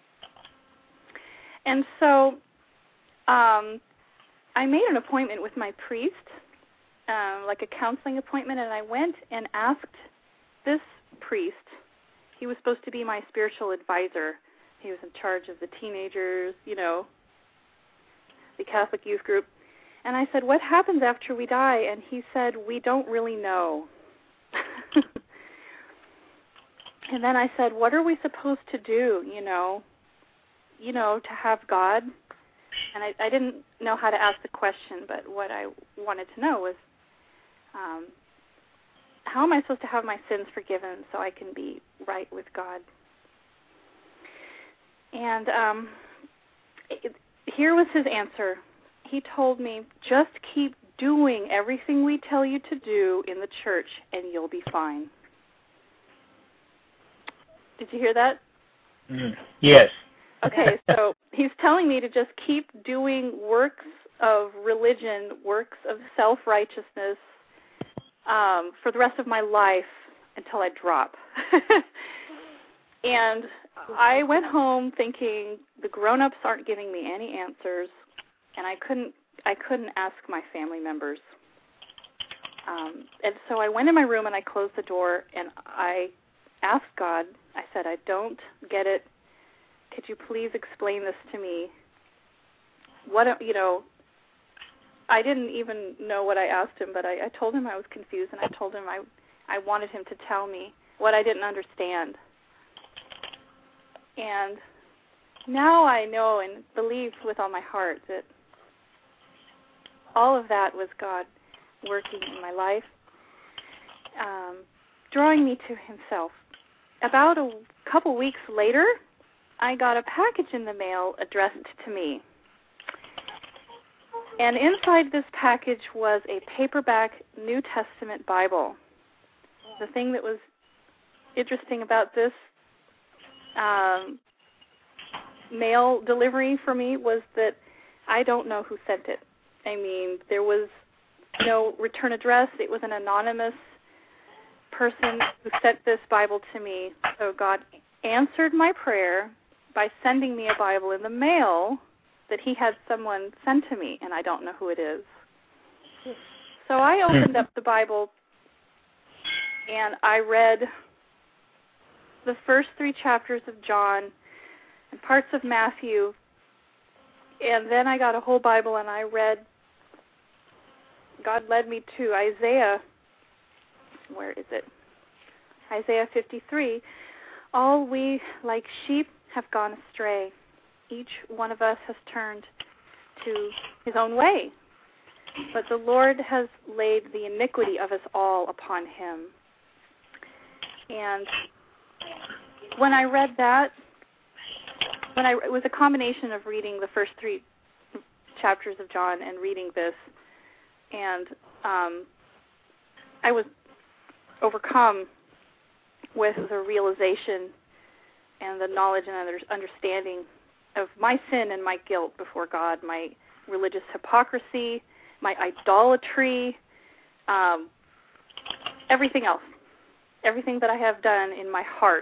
And so um, I made an appointment with my priest, um, like a counseling appointment, and I went and asked this priest. He was supposed to be my spiritual advisor. He was in charge of the teenagers, you know, the Catholic youth group. And I said, what happens after we die? And he said, we don't really know. And then I said, what are we supposed to do, you know, you know, to have God? And I, I didn't know how to ask the question, but what I wanted to know was, um, how am I supposed to have my sins forgiven so I can be right with God? And um, it, here was his answer. He told me, just keep doing everything we tell you to do in the church, and you'll be fine. Did you hear that? Mm. Yes. Okay, so he's telling me to just keep doing works of religion, works of self-righteousness um, for the rest of my life until I drop. And I went home thinking the grown-ups aren't giving me any answers, and I couldn't I couldn't ask my family members. Um, and so I went in my room and I closed the door and I asked God, I said, I don't get it. Could you please explain this to me? What, you know, I didn't even know what I asked him, but I, I told him I was confused, and I told him I, I wanted him to tell me what I didn't understand. And now I know and believe with all my heart that all of that was God working in my life, um, drawing me to himself. About a couple weeks later, I got a package in the mail addressed to me. And inside this package was a paperback New Testament Bible. The thing that was interesting about this um, mail delivery for me was that I don't know who sent it. I mean, there was no return address. It was an anonymous person who sent this Bible to me. So God answered my prayer by sending me a Bible in the mail that he had someone send to me, and I don't know who it is. So I opened up the Bible, and I read the first three chapters of John and parts of Matthew, and then I got a whole Bible, and I read, God led me to Isaiah, where is it? Isaiah fifty-three. All we like sheep have gone astray. Each one of us has turned to his own way. But the Lord has laid the iniquity of us all upon him. And when I read that, when I, it was a combination of reading the first three chapters of John and reading this, and um, I was overcome with the realization and the knowledge and understanding of my sin and my guilt before God, my religious hypocrisy, my idolatry, um, everything else, everything that I have done in my heart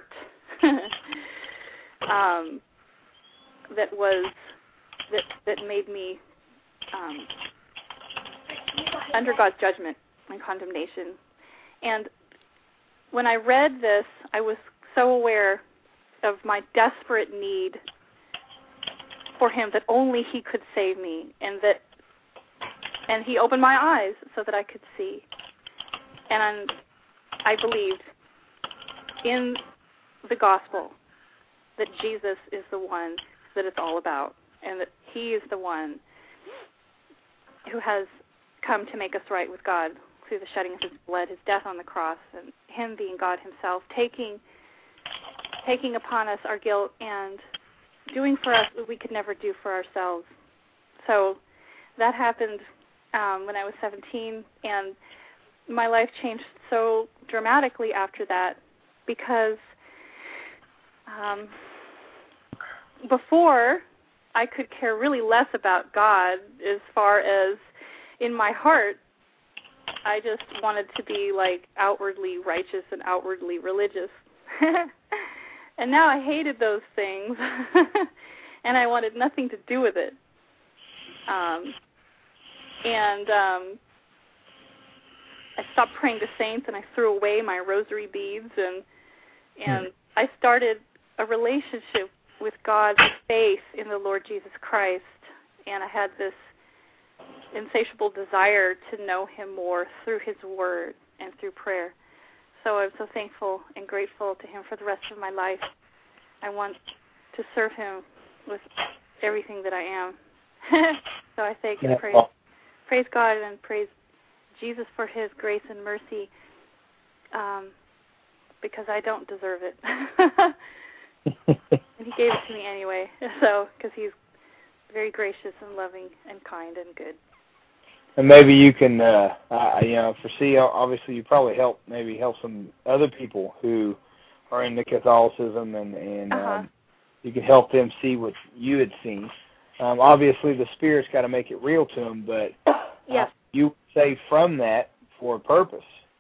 um, that was that that made me um, under God's judgment and condemnation. And when I read this, I was so aware of my desperate need for Him, that only He could save me, and that, and He opened my eyes so that I could see. And I believed in the gospel that Jesus is the one that it's all about, and that He is the one who has come to make us right with God through the shedding of His blood, His death on the cross, and Him being God Himself, taking taking upon us our guilt and doing for us what we could never do for ourselves. So that happened um, when I was seventeen, and my life changed so dramatically after that, because um, before I could care really less about God, as far as in my heart, I just wanted to be like outwardly righteous and outwardly religious. And now I hated those things, and I wanted nothing to do with it. Um, and um, I stopped praying to saints, and I threw away my rosary beads, and and I started a relationship with God, with faith in the Lord Jesus Christ, and I had this insatiable desire to know Him more through His Word and through prayer. So I'm so thankful and grateful to Him for the rest of my life. I want to serve Him with everything that I am. So I thank and praise, praise God and praise Jesus for His grace and mercy, um, because I don't deserve it. And He gave it to me anyway, so because He's very gracious and loving and kind and good. And maybe you can, uh, uh, you know, foresee, obviously you probably help, maybe help some other people who are into Catholicism, and, and uh-huh. um, you can help them see what you had seen. Um, obviously the Spirit's got to make it real to them, but yes. uh, you say from that for a purpose.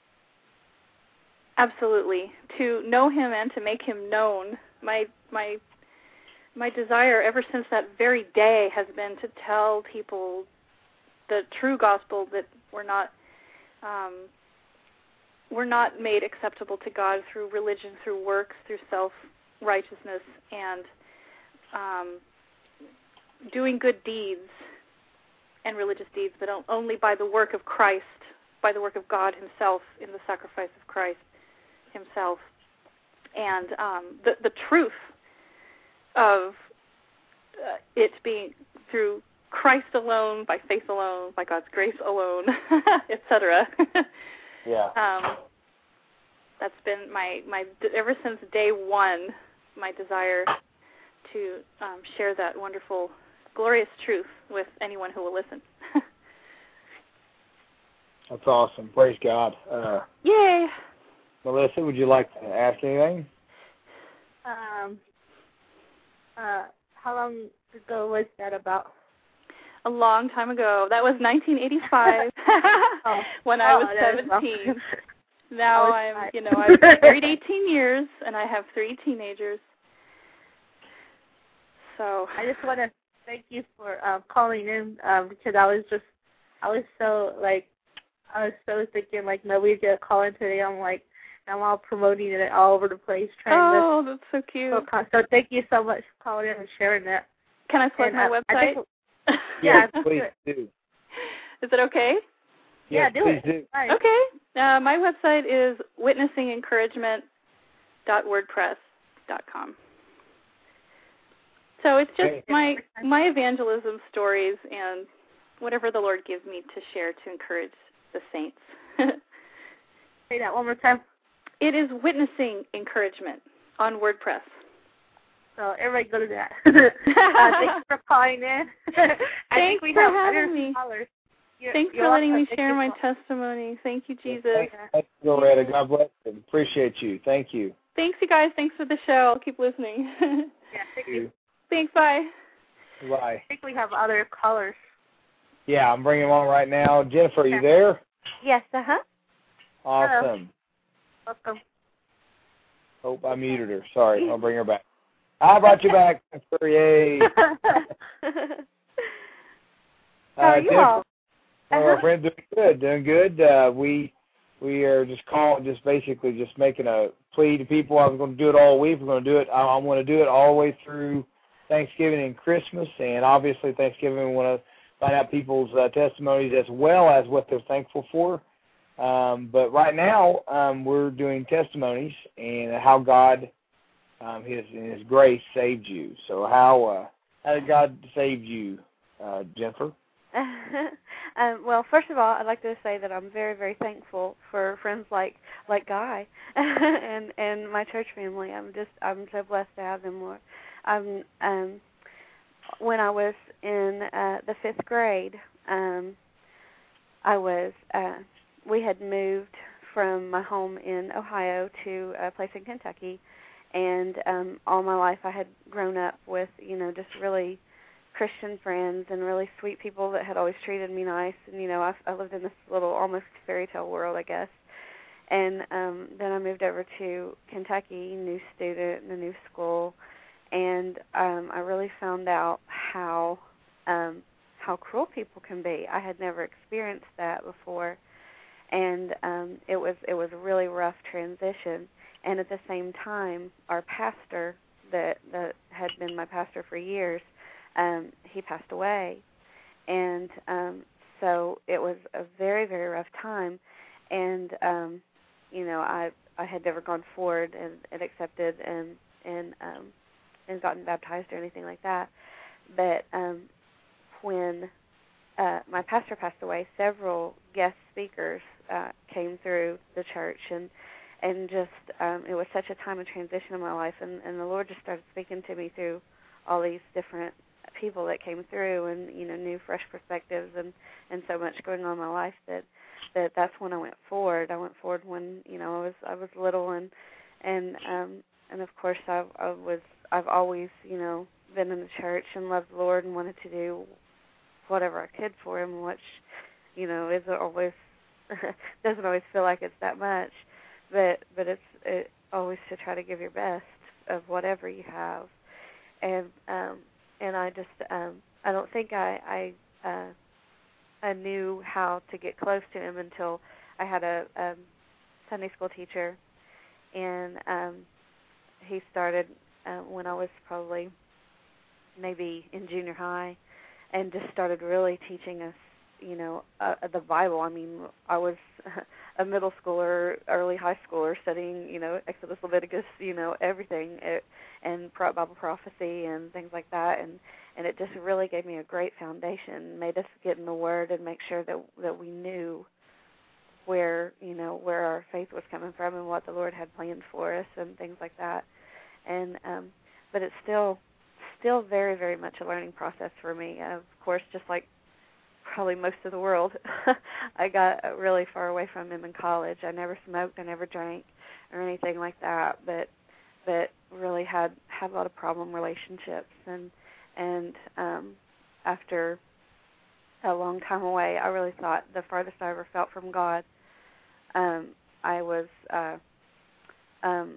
Absolutely. To know Him and to make Him known. My, my, my desire ever since that very day has been to tell people the true gospel, that we're not um, we're not made acceptable to God through religion, through works, through self-righteousness, and um, doing good deeds and religious deeds, but only by the work of Christ, by the work of God Himself in the sacrifice of Christ Himself. And um, the, the truth of uh, it being through Christ alone, by faith alone, by God's grace alone, et cetera. Yeah. Um, that's been my, my ever since day one, my desire to um, share that wonderful, glorious truth with anyone who will listen. That's awesome. Praise God. Uh, Yay! Melissa, would you like to ask anything? Um. Uh. How long ago was that about? A long time ago. That was nineteen eighty-five. Oh. When I was oh, seventeen. Now I'm, fine. you know, I've been married eighteen years, and I have three teenagers. So I just want to thank you for um, calling in, um, because I was just, I was so like, I was so thinking like nobody's gonna call in today. I'm like, I'm all promoting it all over the place, trying oh, to. that's so cute. So, so thank you so much for calling in and sharing that. Can I plug and, my uh, website? Think, yeah, please do. Is it okay? Yeah, yes, do please it. Do. Nice. Okay. Uh, my website is witnessing encouragement dot wordpress dot com. So it's just okay. my my evangelism stories and whatever the Lord gives me to share to encourage the saints. Say that one more time. It is witnessing encouragement on WordPress. So everybody go to that. uh, thanks for calling in. I Thanks think we for have having me. Callers. You're, Thanks you're for letting welcome. me Thank share my so testimony. Thank you, Jesus. Thanks, thanks Loretta. God bless you. Appreciate you. Thank you. Thanks, you guys. Thanks for the show. I'll keep listening. Yeah, thank you. Thanks. Bye. Bye. I think we have other callers. Yeah, I'm bringing them on right now. Jennifer, are you there? Yes, uh-huh. Awesome. Hello. Welcome. Hope I muted her. Sorry, I'll bring her back. I brought you back. Yay. How are you all? Uh, our friends doing good, doing good. Uh, we we are just calling, just basically just making a plea to people. I was going to do it all week. We're going to do it. I'm going to do it all the way through Thanksgiving and Christmas, and obviously Thanksgiving we want to find out people's uh, testimonies as well as what they're thankful for. Um, but right now um, we're doing testimonies and how God, um, His in His grace, saved you. So how uh, how did God save you, uh, Jennifer? um, well, first of all, I'd like to say that I'm very, very thankful for friends like like Guy and and my church family. I'm just I'm so blessed to have them. More, um, um, when I was in uh, the fifth grade, um, I was uh, we had moved from my home in Ohio to a place in Kentucky, and um, all my life I had grown up with you know just really Christian friends and really sweet people that had always treated me nice. And, you know, I, I lived in this little almost fairy tale world, I guess. And um, then I moved over to Kentucky, new student in a new school, and um, I really found out how um, how cruel people can be. I had never experienced that before, and um, it was it was a really rough transition. And at the same time, our pastor that that had been my pastor for years, Um, he passed away, and um, so it was a very, very rough time. And um, you know, I I had never gone forward and, and accepted and and um, and gotten baptized or anything like that. But um, when uh, my pastor passed away, several guest speakers uh, came through the church, and and just um, it was such a time of transition in my life, and, and the Lord just started speaking to me through all these different people that came through, and you know, new fresh perspectives, and and so much going on in my life that that that's when I went forward. I went forward when you know I was I was little, and and um and of course I I was I've always you know been in the church and loved the Lord and wanted to do whatever I could for Him, which you know isn't always doesn't always feel like it's that much, but but it's it always to try to give your best of whatever you have, and um. And I just, um, I don't think I, I, uh, I knew how to get close to Him until I had a, a Sunday school teacher, and um, he started uh, when I was probably maybe in junior high, and just started really teaching us, you know, uh, the Bible. I mean, I was a middle schooler, early high schooler, studying, you know, Exodus, Leviticus, you know, everything, it, and Bible prophecy and things like that, and and it just really gave me a great foundation, made us get in the Word and make sure that that we knew where, you know, where our faith was coming from and what the Lord had planned for us and things like that, and um, but it's still still very, very much a learning process for me. Of course, just like probably most of the world, I got really far away from Him in college. I never smoked, I never drank, or anything like that, but but really had had a lot of problem relationships, and and um, after a long time away, I really thought the farthest I ever felt from God, um, I was uh, um,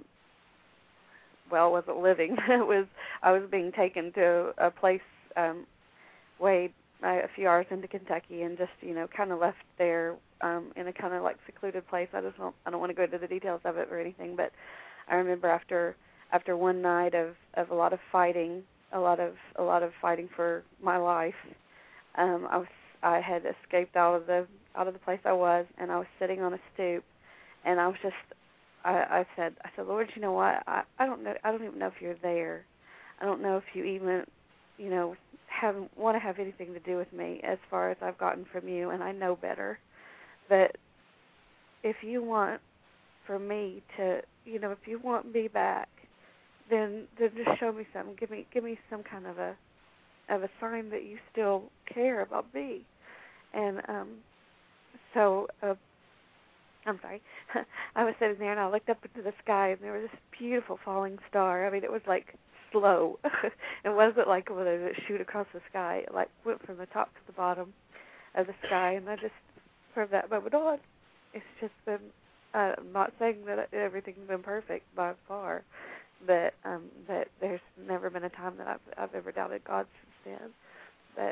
well, wasn't living. It was I was being taken to a place um, way a few hours into Kentucky, and just you know kind of left there um, in a kind of like secluded place. I just don't I don't want to go into the details of it or anything, but I remember after after one night of, of a lot of fighting, a lot of a lot of fighting for my life, um, I was I had escaped out of the out of the place I was, and I was sitting on a stoop, and I was just I, I said I said Lord, you know what? I, I don't know I don't even know if you're there. I don't know if you even you know have want to have anything to do with me as far as I've gotten from you, and I know better. But if you want for me to you know if you want me back, then then just show me something. Give me give me some kind of a of a sign that you still care about me. And um, so uh, I'm sorry. I was sitting there and I looked up into the sky, and there was this beautiful falling star. I mean, it was like slow. It wasn't like when it shoot across the sky. It like went from the top to the bottom of the sky, and I just from that moment on. It's just been, uh, I'm not saying that everything's been perfect by far, but um, but there's never been a time that I've I've ever doubted God since then. But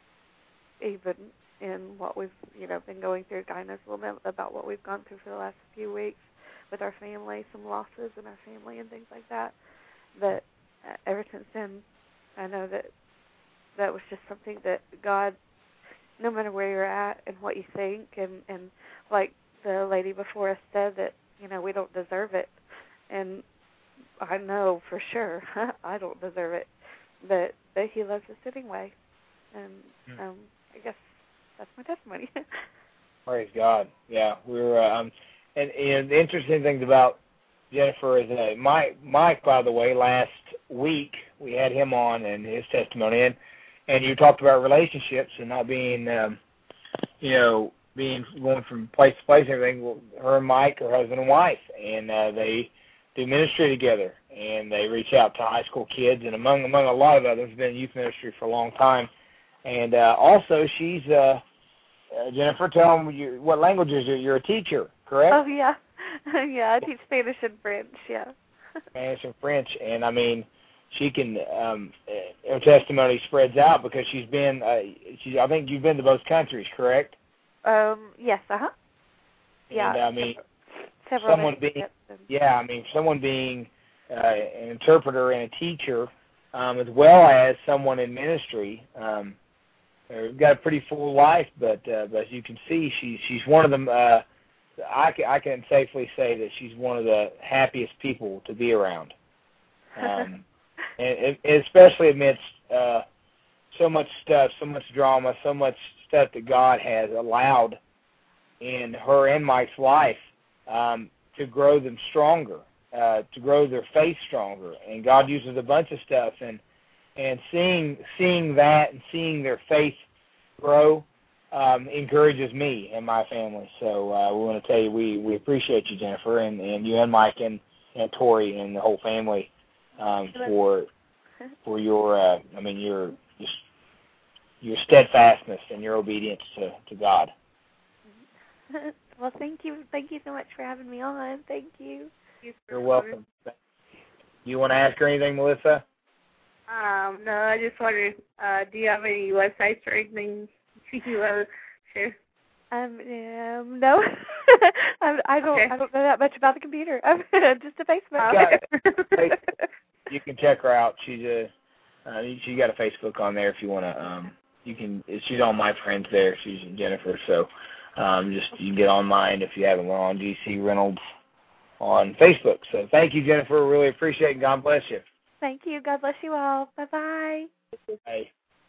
even in what we've you know been going through, God knows a little bit about what we've gone through for the last few weeks with our family, some losses in our family and things like that. But uh, ever since then, I know that that was just something that God, no matter where you're at and what you think, and, and like the lady before us said, that, you know, we don't deserve it. And I know for sure I don't deserve it, but that He loves us anyway. And um, I guess that's my testimony. Praise God. Yeah, we're um, and, and the interesting things about Jennifer is uh, Mike. Mike, by the way, last week we had him on and his testimony, and and you talked about relationships and not being, um, you know, being going from place to place and everything. Well, her and Mike are husband and wife, and uh, they do ministry together, and they reach out to high school kids, and among among a lot of others, been in youth ministry for a long time. And uh, also, she's uh, uh, Jennifer. Tell them you, what languages you're, you're a teacher, correct? Oh yeah, yeah. I teach Spanish and French. Yeah. Spanish and French, and I mean, she can. Um, her testimony spreads out because she's been. Uh, she, I think you've been to both countries, correct? Um. Yes. Uh huh. Yeah. And I mean, several someone being. Yeah, I mean, someone being uh, an interpreter and a teacher, um, as well as someone in ministry. Um, They've got a pretty full life, but uh, but as you can see, she's she's one of them. Uh, I can, I can safely say that she's one of the happiest people to be around, um, and, and especially amidst uh, so much stuff, so much drama, so much stuff that God has allowed in her and Mike's life um, to grow them stronger, uh, to grow their faith stronger, and God uses a bunch of stuff and. And seeing seeing that and seeing their faith grow um, encourages me and my family. So uh, we want to tell you we, we appreciate you, Jennifer, and, and you and Mike and, and Tori and the whole family um, for for your uh, I mean your just your steadfastness and your obedience to, to God. Well, thank you, thank you so much for having me on. Thank you. You're welcome. You want to ask her anything, Melissa? Um, no, I just wondered, uh, do you have any websites or anything you want to share? Um, um no, I, I don't. Okay. I don't know that much about the computer. I'm just a Facebook. Okay. You can check her out. She's a. Uh, she got a Facebook on there if you want to. Um, you can. She's on my friends there. She's Jennifer. So, um, just you can get on mine if you haven't. We're on G C Reynolds on Facebook. So, thank you, Jennifer. Really appreciate it. God bless you. Thank you. God bless you all. Bye-bye. Bye.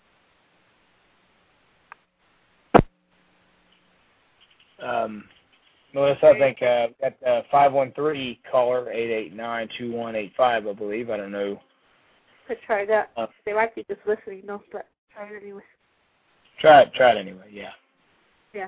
Um, Melissa, I think uh, got the five one three caller, eight eight nine, two one eight five, I believe. I don't know. Could try that. Uh, they might be just listening, no, but try it anyway. Try it. Try it anyway, yeah. Yeah.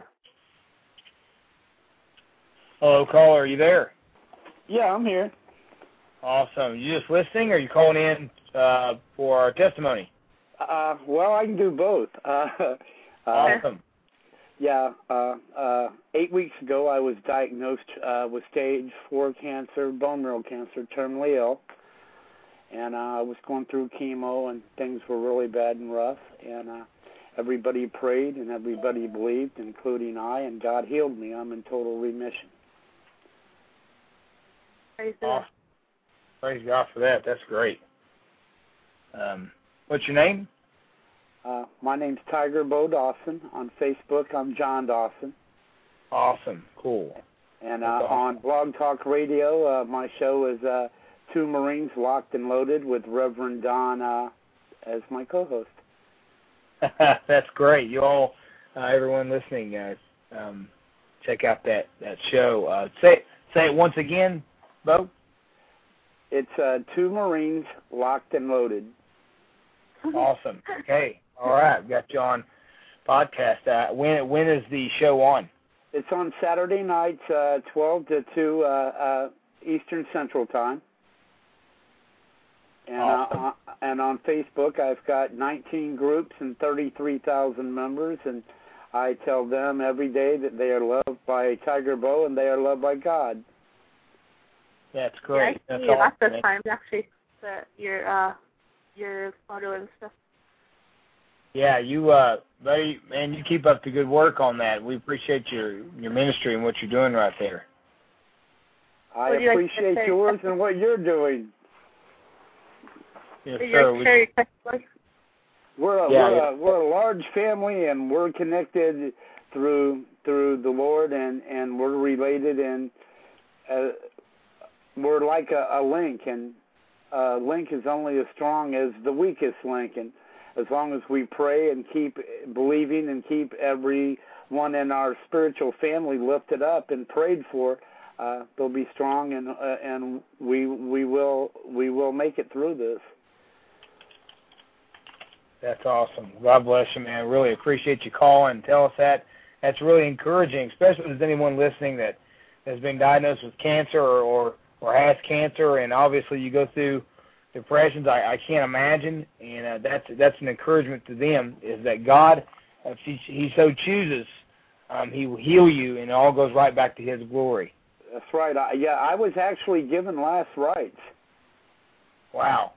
Hello, caller. Are you there? Yeah, I'm here. Awesome. You just listening, or are you calling in uh, for our testimony? Uh, well, I can do both. Uh, awesome. Uh, yeah. Uh, uh, eight weeks ago, I was diagnosed uh, with stage four cancer, bone marrow cancer, terminally ill, and uh, I was going through chemo, and things were really bad and rough. And uh, everybody prayed, and everybody believed, including I, and God healed me. I'm in total remission. Praise awesome. Praise God for that. That's great. Um, what's your name? Uh, my name's Tiger Bo Dawson. On Facebook, I'm John Dawson. Awesome. Cool. And uh, awesome. On Blog Talk Radio, uh, my show is uh, Two Marines Locked and Loaded with Reverend Don uh, as my co-host. That's great. You all, uh, everyone listening, guys, um, check out that, that show. Uh, say, say it once again, Bo. It's uh, Two Marines Locked and Loaded. Awesome. Okay. All right. We've got you on podcast. Uh, when when is the show on? It's on Saturday nights, uh, twelve to two uh, uh, Eastern Central Time. And awesome. uh, and on Facebook, I've got nineteen groups and thirty-three thousand members, and I tell them every day that they are loved by Tiger Bow and they are loved by God. That's great. Yeah, I see That's you lots awesome, of times, actually, the, your, uh, your photo and stuff. Yeah, you, uh, buddy, man, you keep up the good work on that. We appreciate your, your ministry and what you're doing right there. I appreciate like yours and what you're doing. Yes, sir. We, we're a, yeah, we're, yeah. A, we're a large family, and we're connected through through the Lord, and, and we're related, and uh, we're like a, a link, and a link is only as strong as the weakest link, and as long as we pray and keep believing and keep everyone in our spiritual family lifted up and prayed for, uh, they'll be strong, and uh, and we we will we will make it through this. That's awesome. God bless you, man. Really appreciate you calling and tell us that. That's really encouraging, especially if there's anyone listening that has been diagnosed with cancer or or, or has cancer, and obviously you go through depressions. I, I can't imagine, and uh, that's that's an encouragement to them, is that God, if he, he so chooses, um, he will heal you, and it all goes right back to his glory. That's right. I, yeah, I was actually given last rites. Wow.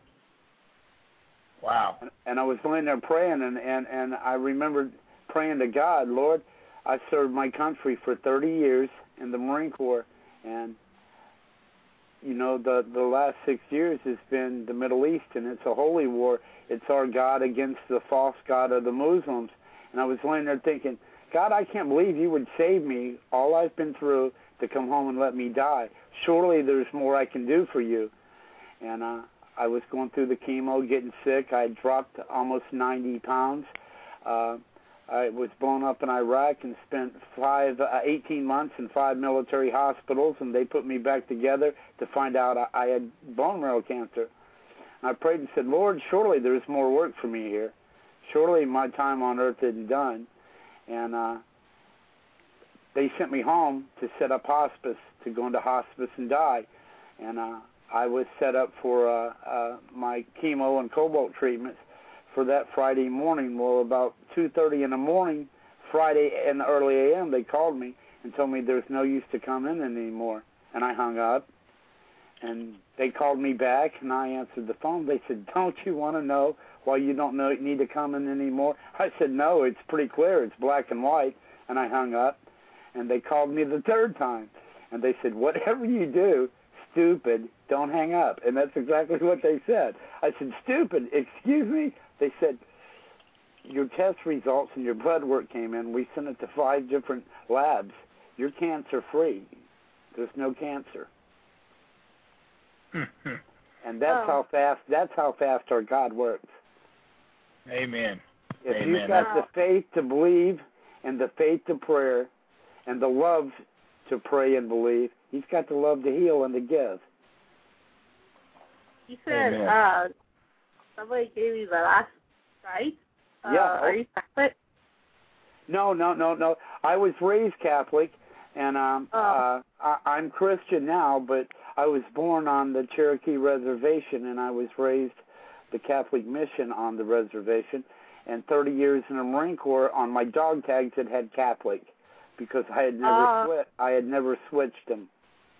Wow. And, and I was laying there praying, and, and, and I remembered praying to God, Lord, I served my country for thirty years in the Marine Corps, and, you know, the, the last six years has been the Middle East, and it's a holy war. It's our God against the false God of the Muslims. And I was laying there thinking, God, I can't believe you would save me, all I've been through, to come home and let me die. Surely there's more I can do for you. And uh, I was going through the chemo, getting sick. I dropped almost ninety pounds. Uh, I was blown up in Iraq and spent five, uh, eighteen months in five military hospitals, and they put me back together to find out I, I had bone marrow cancer. And I prayed and said, Lord, surely there's more work for me here. Surely my time on earth isn't done. And uh, they sent me home to set up hospice, to go into hospice and die. And uh, I was set up for uh, uh, my chemo and cobalt treatments for that Friday morning. Well, about two thirty in the morning, Friday in the early A M, they called me and told me there's no use to come in anymore. And I hung up. And they called me back, and I answered the phone. They said, don't you want to know why you don't know, need to come in anymore? I said, no, it's pretty clear. It's black and white. And I hung up. And they called me the third time. And they said, whatever you do, stupid, don't hang up. And that's exactly what they said. I said, stupid, excuse me? They said, your test results and your blood work came in. We sent it to five different labs. You're cancer-free. There's no cancer. And that's oh. how fast that's how fast our God works. Amen. If Amen. you've got the faith to believe and the faith to prayer and the love to pray and believe, he's got the love to heal and to give. You said uh, somebody gave you the last right? Uh, yeah. Are you Catholic? No, no, no, no. I was raised Catholic, and um, oh. uh, I, I'm Christian now, but I was born on the Cherokee Reservation, and I was raised the Catholic mission on the reservation, and thirty years in the Marine Corps. On my dog tags it had Catholic, because I had never uh, swi- I had never switched them.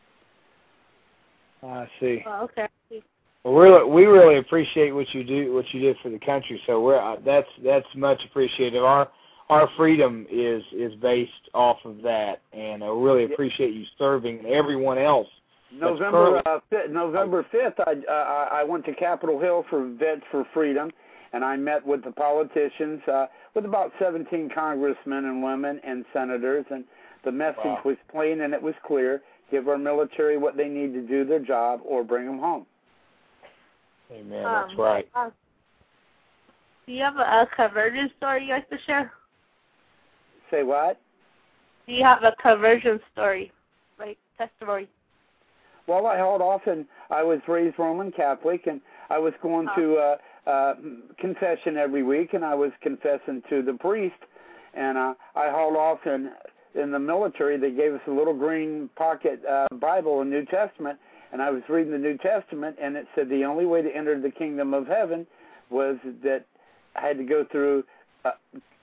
I see. Oh, okay. Well, we really, we really appreciate what you do, what you did for the country. So we're uh, that's that's much appreciated. Our our freedom is is based off of that, and I really appreciate you serving, and everyone else. November uh, fifth, November fifth, I uh, I went to Capitol Hill for Vets for Freedom, and I met with the politicians, uh, with about seventeen congressmen and women and senators, and the message wow. was plain and it was clear: give our military what they need to do their job, or bring them home. Amen. Um, that's right. Uh, do you have a, a conversion story you like to share? Say what? Do you have a conversion story, like testimony? Well, I held off, and I was raised Roman Catholic, and I was going to uh, uh, confession every week, and I was confessing to the priest, and uh, I hauled off, and in the military they gave us a little green pocket uh, Bible, a New Testament, and I was reading the New Testament, and it said the only way to enter the kingdom of heaven was that I had to go through uh,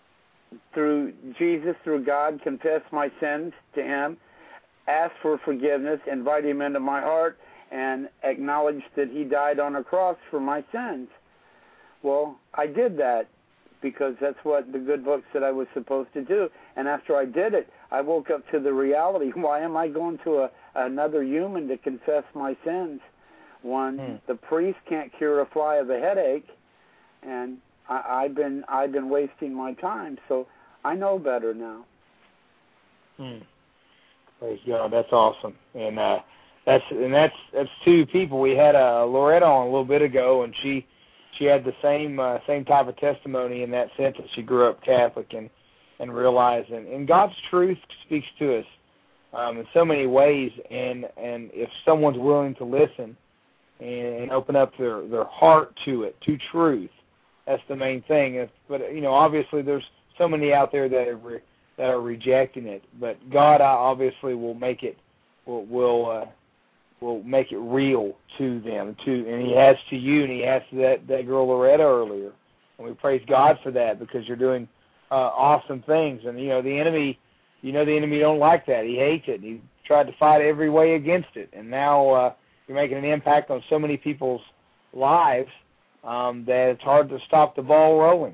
through Jesus, through God, confess my sins to him, ask for forgiveness, invite him into my heart, and acknowledge that he died on a cross for my sins. Well, I did that because that's what the good book said I was supposed to do. And after I did it, I woke up to the reality, why am I going to a, another human to confess my sins when mm. the priest can't cure a fly of a headache, and I, I've been I've been wasting my time. So I know better now. Mm. Praise God, that's awesome. And uh, that's and that's that's two people. We had uh, Loretta on a little bit ago, and she she had the same uh, same type of testimony in that sense that she grew up Catholic and and realized, and, and God's truth speaks to us um, in so many ways. And and if someone's willing to listen and, and open up their their heart to it, to truth, that's the main thing. If, but you know, obviously, there's so many out there that are re, that are rejecting it. But God obviously will make it will will uh, will make it real to them too, and He has to you, and He has to that that girl Loretta earlier. And we praise God for that, because you're doing uh, awesome things. And you know, the enemy, you know, the enemy don't like that. He hates it. He tried to fight every way against it, and now uh, you're making an impact on so many people's lives um, that it's hard to stop the ball rolling.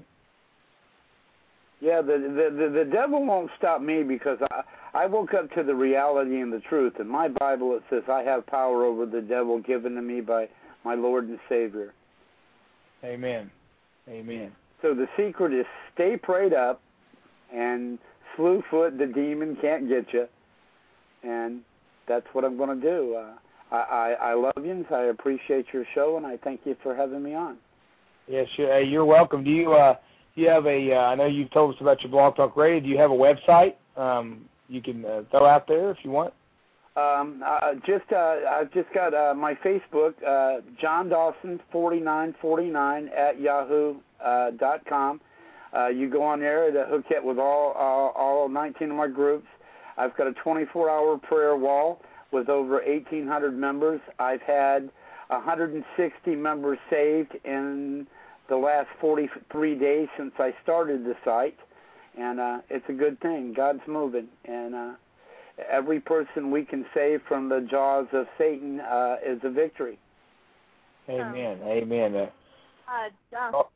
Yeah, the, the the the devil won't stop me, because I I woke up to the reality and the truth. In my Bible it says I have power over the devil given to me by my Lord and Savior. Amen. Amen. So the secret is stay prayed up, and slew foot, the demon can't get you. And that's what I'm going to do. Uh, I, I, I love you, and I appreciate your show, and I thank you for having me on. Yes, you're, you're welcome. Do you uh, do you have a? Uh, I know you've told us about your Blog Talk Radio. Do you have a website um, you can uh, throw out there if you want? Um, uh, just uh, I've just got uh, my Facebook, uh, John Dawson forty-nine forty-nine at yahoo uh, dot com. Uh, you go on there to hook it with all, all all nineteen of my groups. I've got a twenty-four hour prayer wall with over eighteen hundred members. I've had one hundred sixty members saved in the last forty-three days since I started the site, and uh, it's a good thing. God's moving, and uh, every person we can save from the jaws of Satan uh, is a victory. Amen. Um, Amen. Uh, uh, John. Oh.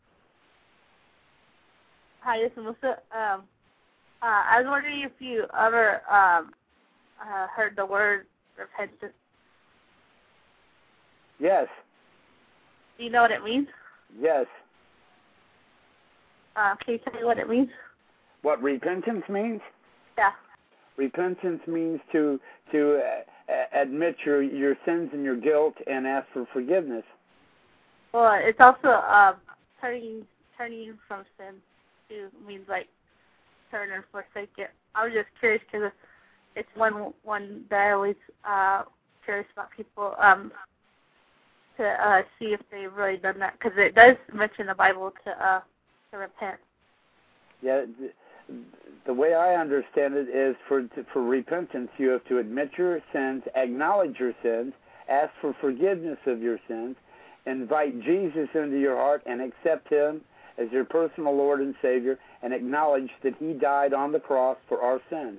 Hi, this is Melissa. Um, uh, I was wondering if you ever um, uh, heard the word repentance. Yes. Do you know what it means? Yes. Uh, can you tell me what it means? What repentance means? Yeah. Repentance means to to uh, admit your, your sins and your guilt and ask for forgiveness. Well, it's also uh, turning turning from sin. It means like turn and forsake it. I was just curious because it's one one that I always uh, curious about people um, to uh, see if they've really done that, because it does mention in the Bible to uh, to repent. Yeah. Th- The way I understand it is for for repentance, you have to admit your sins, acknowledge your sins, ask for forgiveness of your sins, invite Jesus into your heart and accept Him as your personal Lord and Savior, and acknowledge that He died on the cross for our sins.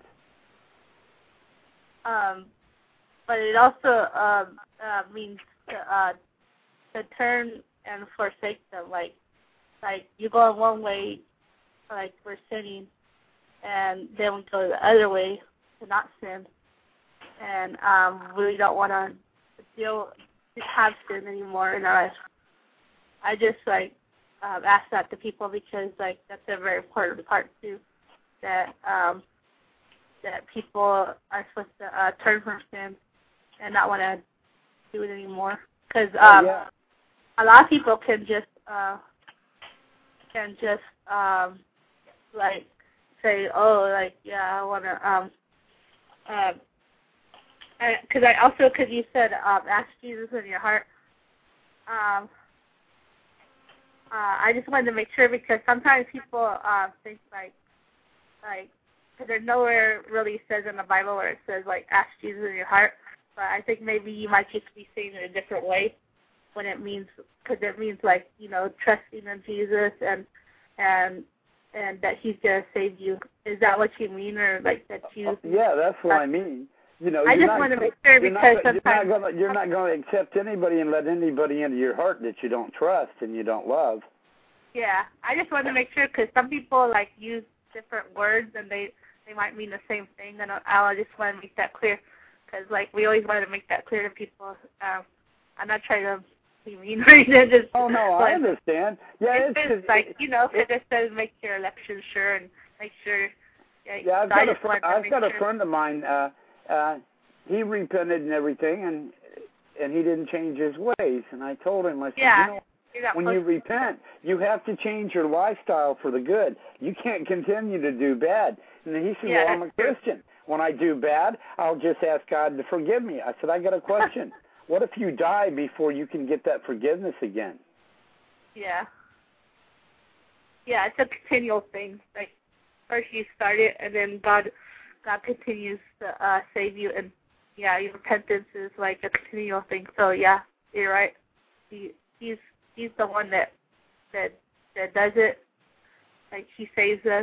Um, but it also um, uh, means to, uh, to turn and forsake them. Like, like you go one way, like we're sinning, and then we go the other way to not sin, and um, we don't want to deal have sin anymore in our life. I just like um, ask that to people, because like that's a very important part too, that um, that people are supposed to uh, turn from sin and not want to do it anymore. Because um, oh, yeah. a lot of people can just uh, can just um, like. say, oh, like, yeah, I want to, um, because uh, I, I also, because you said, um, ask Jesus in your heart, um, uh, I just wanted to make sure, because sometimes people uh, think, like, like, because there nowhere really says in the Bible where it says, like, ask Jesus in your heart, but I think maybe you might just be saying it a different way when it means, because it means, like, you know, trusting in Jesus and, and, and that He's gonna save you. Is that what you mean, or like that you? Yeah, that's what uh, I mean. You know, I just not, want to make sure because not, sometimes you're not gonna you're not going to accept anybody and let anybody into your heart that you don't trust and you don't love. Yeah, I just want to make sure because some people like use different words and they they might mean the same thing, and I, I just want to make that clear because like we always want to make that clear to people. Um, I'm not trying to be mean or anything. Just, oh no, I understand. Yeah, it's, it's, it's like you know, it just says make your election sure and make sure. Yeah, yeah I've so got, I a, fr- I've got sure. a friend of mine. Uh, uh, he repented and everything, and and he didn't change his ways. And I told him, I said, yeah. you know, when you repent, you have to change your lifestyle for the good. You can't continue to do bad. And then he said, yeah, well, I'm a Christian. When I do bad, I'll just ask God to forgive me. I said, I got a question. What if you die before you can get that forgiveness again? Yeah. Yeah, it's a continual thing. Like, first you start it, and then God God continues to uh, save you. And, yeah, your repentance is like a continual thing. So, yeah, you're right. He, he's He's the one that that that does it. Like he saves us,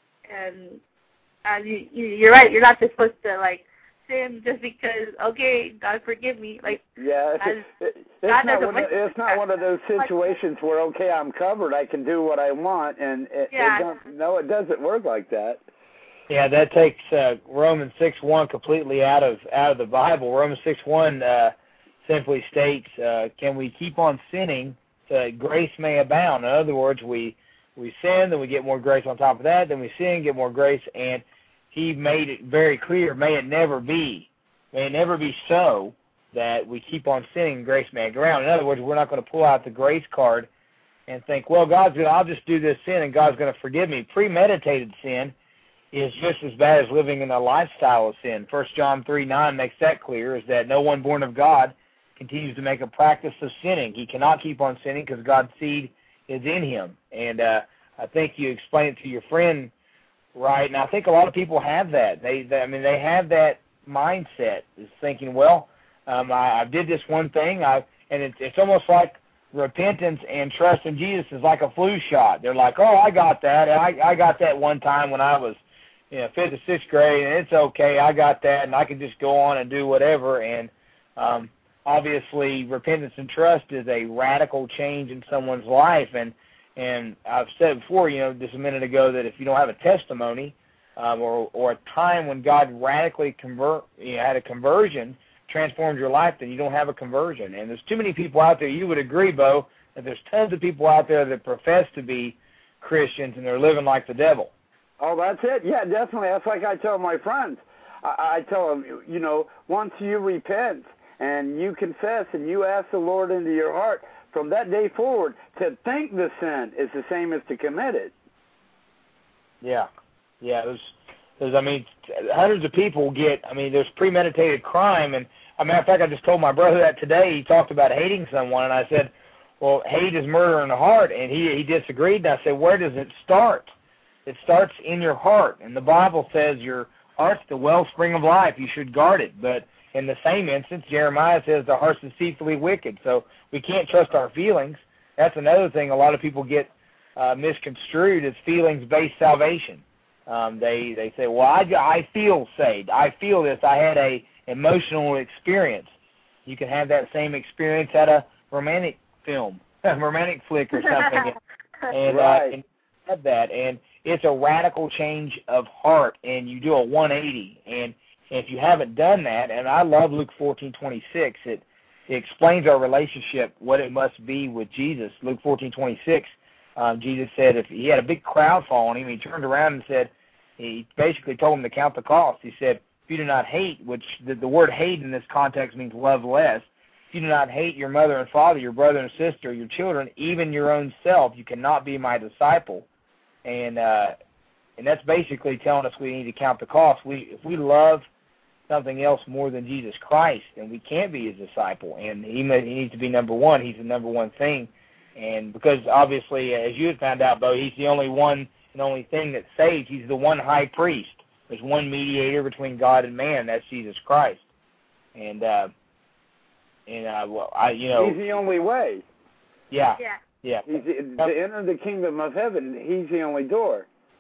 and uh, you, you're right. You're not just supposed to like sin just because. Okay, God forgive me. Like yeah, God, it, it's God not doesn't one of, it's not one of those situations where okay, I'm covered. I can do what I want, and it, yeah. it don't, no, it doesn't work like that. Yeah, that takes uh, Romans six one completely out of out of the Bible. Romans six one uh, simply states, uh, "Can we keep on sinning so that grace may abound?" In other words, we we sin, then we get more grace on top of that. Then we sin, get more grace, and He made it very clear: may it never be, may it never be so that we keep on sinning, and grace may abound. In other words, we're not going to pull out the grace card and think, "Well, God's going, I'll just do this sin, and God's going to forgive me." Premeditated sin is just as bad as living in a lifestyle of sin. First John three nine makes that clear, is that no one born of God continues to make a practice of sinning. He cannot keep on sinning because God's seed is in him. And uh, I think you explained it to your friend right, and I think a lot of people have that. They, they I mean, they have that mindset, is thinking, well, um, I, I did this one thing, I, and it's, it's almost like repentance and trust in Jesus is like a flu shot. They're like, oh, I got that. I, I got that one time when I was you know, fifth or sixth grade, and it's okay. I got that, and I can just go on and do whatever. And um, obviously, repentance and trust is a radical change in someone's life. And and I've said before, you know, just a minute ago, that if you don't have a testimony um, or or a time when God radically convert, you know, had a conversion, transformed your life, then you don't have a conversion. And there's too many people out there. You would agree, Bo, that there's tons of people out there that profess to be Christians and they're living like the devil. Oh, that's it. Yeah, definitely. That's like I tell my friends. I, I tell them, you know, once you repent and you confess and you ask the Lord into your heart, from that day forward, to think the sin is the same as to commit it. Yeah. Yeah, there's, there's, I mean, hundreds of people get, I mean, there's premeditated crime. And, as a matter of fact, I just told my brother that today. He talked about hating someone, and I said, well, hate is murder in the heart. And he, he disagreed, and I said, where does it start? It starts in your heart, and the Bible says your heart's the wellspring of life. You should guard it. But in the same instance, Jeremiah says the heart's deceitfully wicked. So we can't trust our feelings. That's another thing a lot of people get uh, misconstrued is feelings-based salvation. Um, they they say, well, I, I feel saved. I feel this. I had a emotional experience. You can have that same experience at a romantic film, a romantic flick or something, and, right. uh, and have that. And it's a radical change of heart, and you do a one eighty. And if you haven't done that, and I love Luke fourteen twenty-six, it, it explains our relationship, what it must be with Jesus. Luke fourteen twenty-six, um, Jesus said if he had a big crowd following him, he turned around and said, he basically told him to count the cost. He said, if you do not hate, which the, the word hate in this context means love less, if you do not hate your mother and father, your brother and sister, your children, even your own self, you cannot be my disciple. And uh, and that's basically telling us we need to count the cost. We if we love something else more than Jesus Christ, then we can't be his disciple. And he, may, he needs to be number one. He's the number one thing. And because obviously, as you had found out, Bo, he's the only one and only thing that saves. He's the one high priest. There's one mediator between God and man. That's Jesus Christ. And uh, and uh, well, I you know he's the only way. Yeah. Yeah. Yeah. He's the, to enter the kingdom of heaven, he's the only door.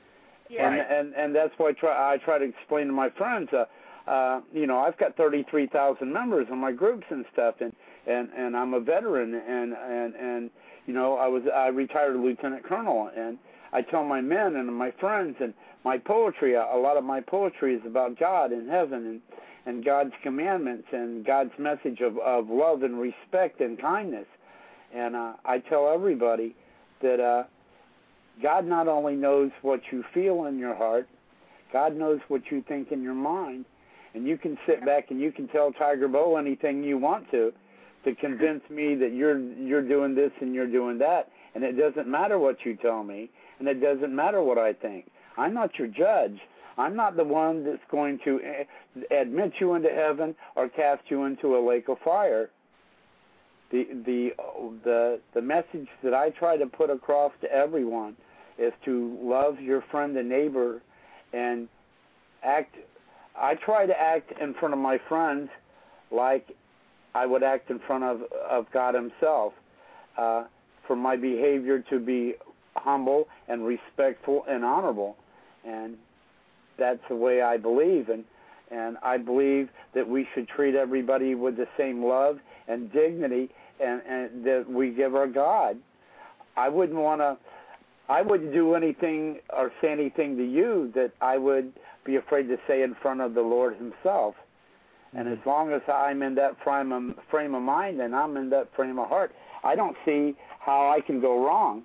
Yeah. And, and and that's why I try I try to explain to my friends. Uh, uh, you know, I've got thirty-three thousand members in my groups and stuff, and, and, and I'm a veteran, and, and and you know I was I retired lieutenant colonel, and I tell my men and my friends and my poetry. A lot of my poetry is about God and heaven and, and God's commandments and God's message of, of love and respect and kindness. And uh, I tell everybody that uh, God not only knows what you feel in your heart, God knows what you think in your mind. And you can sit back and you can tell Tiger Bowl anything you want to to convince me that you're you're doing this and you're doing that. And it doesn't matter what you tell me, and it doesn't matter what I think. I'm not your judge. I'm not the one that's going to admit you into heaven or cast you into a lake of fire. The the the the message that I try to put across to everyone is to love your friend and neighbor, and act. I try to act in front of my friends like I would act in front of of God Himself. Uh, for my behavior to be humble and respectful and honorable, and that's the way I believe. And and I believe that we should treat everybody with the same love and dignity and, and that we give our God. I wouldn't want to, I wouldn't do anything or say anything to you that I would be afraid to say in front of the Lord Himself. And as long as I'm in that frame of, frame of mind and I'm in that frame of heart, I don't see how I can go wrong.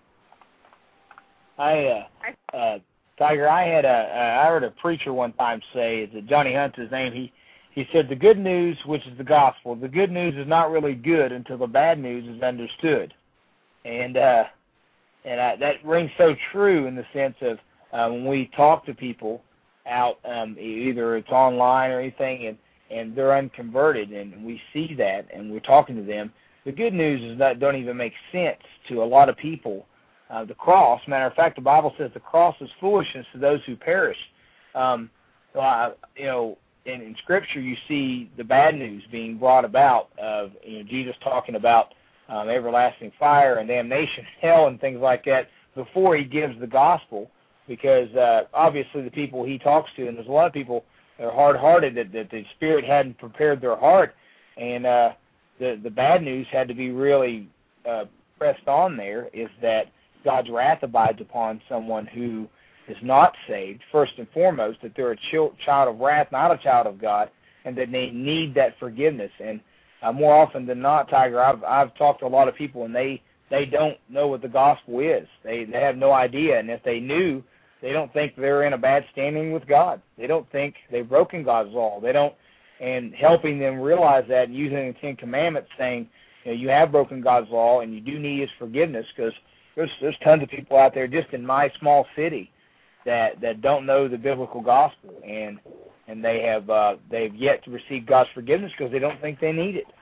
I, uh, uh, Tiger, I had a, uh, I heard a preacher one time say, is that Johnny Hunt's his name, he, he said, the good news, which is the gospel, the good news is not really good until the bad news is understood. And uh, and I, that rings so true in the sense of uh, when we talk to people out, um, either it's online or anything, and, and they're unconverted, and we see that, and we're talking to them, the good news is that don't even make sense to a lot of people. Uh, the cross, matter of fact, the Bible says the cross is foolishness to those who perish. Um, so I, you know, in, in Scripture you see the bad news being brought about of you know Jesus talking about um, everlasting fire and damnation, hell, and things like that before He gives the gospel, because uh, obviously the people He talks to, and there's a lot of people that are hard-hearted that, that the Spirit hadn't prepared their heart, and uh, the the bad news had to be really uh, pressed on there, is that God's wrath abides upon someone who is not saved, first and foremost, that they're a ch- child of wrath, not a child of God, and that they need that forgiveness. And uh, more often than not, Tiger, I've I've talked to a lot of people, and they, they don't know what the gospel is. They they have no idea, and if they knew, they don't think they're in a bad standing with God. They don't think they've broken God's law. They don't, and helping them realize that, and using the Ten Commandments, saying, you know, you have broken God's law, and you do need His forgiveness, because There's there's tons of people out there just in my small city that, that don't know the biblical gospel, and and they have uh, they've yet to receive God's forgiveness because they don't think they need it.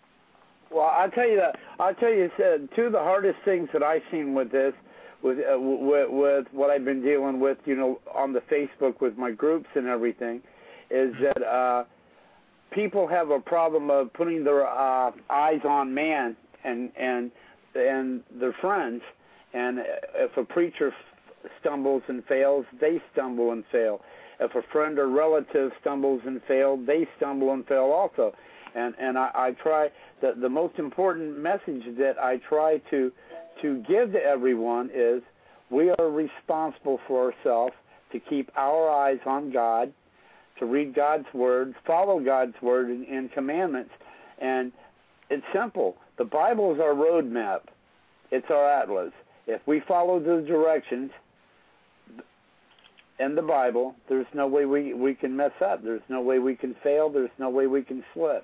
Well, I'll tell you that I'll tell you uh, two of the hardest things that I've seen with this, with, uh, with with what I've been dealing with, you know, on the Facebook with my groups and everything, is that uh, people have a problem of putting their uh, eyes on man and and and their friends. And if a preacher stumbles and fails, they stumble and fail. If a friend or relative stumbles and fails, they stumble and fail also. And and I, I try, the, the most important message that I try to to give to everyone is we are responsible for ourselves to keep our eyes on God, to read God's Word, follow God's Word and, and commandments. And it's simple. The Bible is our roadmap. It's our atlas. If we follow the directions in the Bible, there's no way we, we can mess up. There's no way we can fail. There's no way we can slip.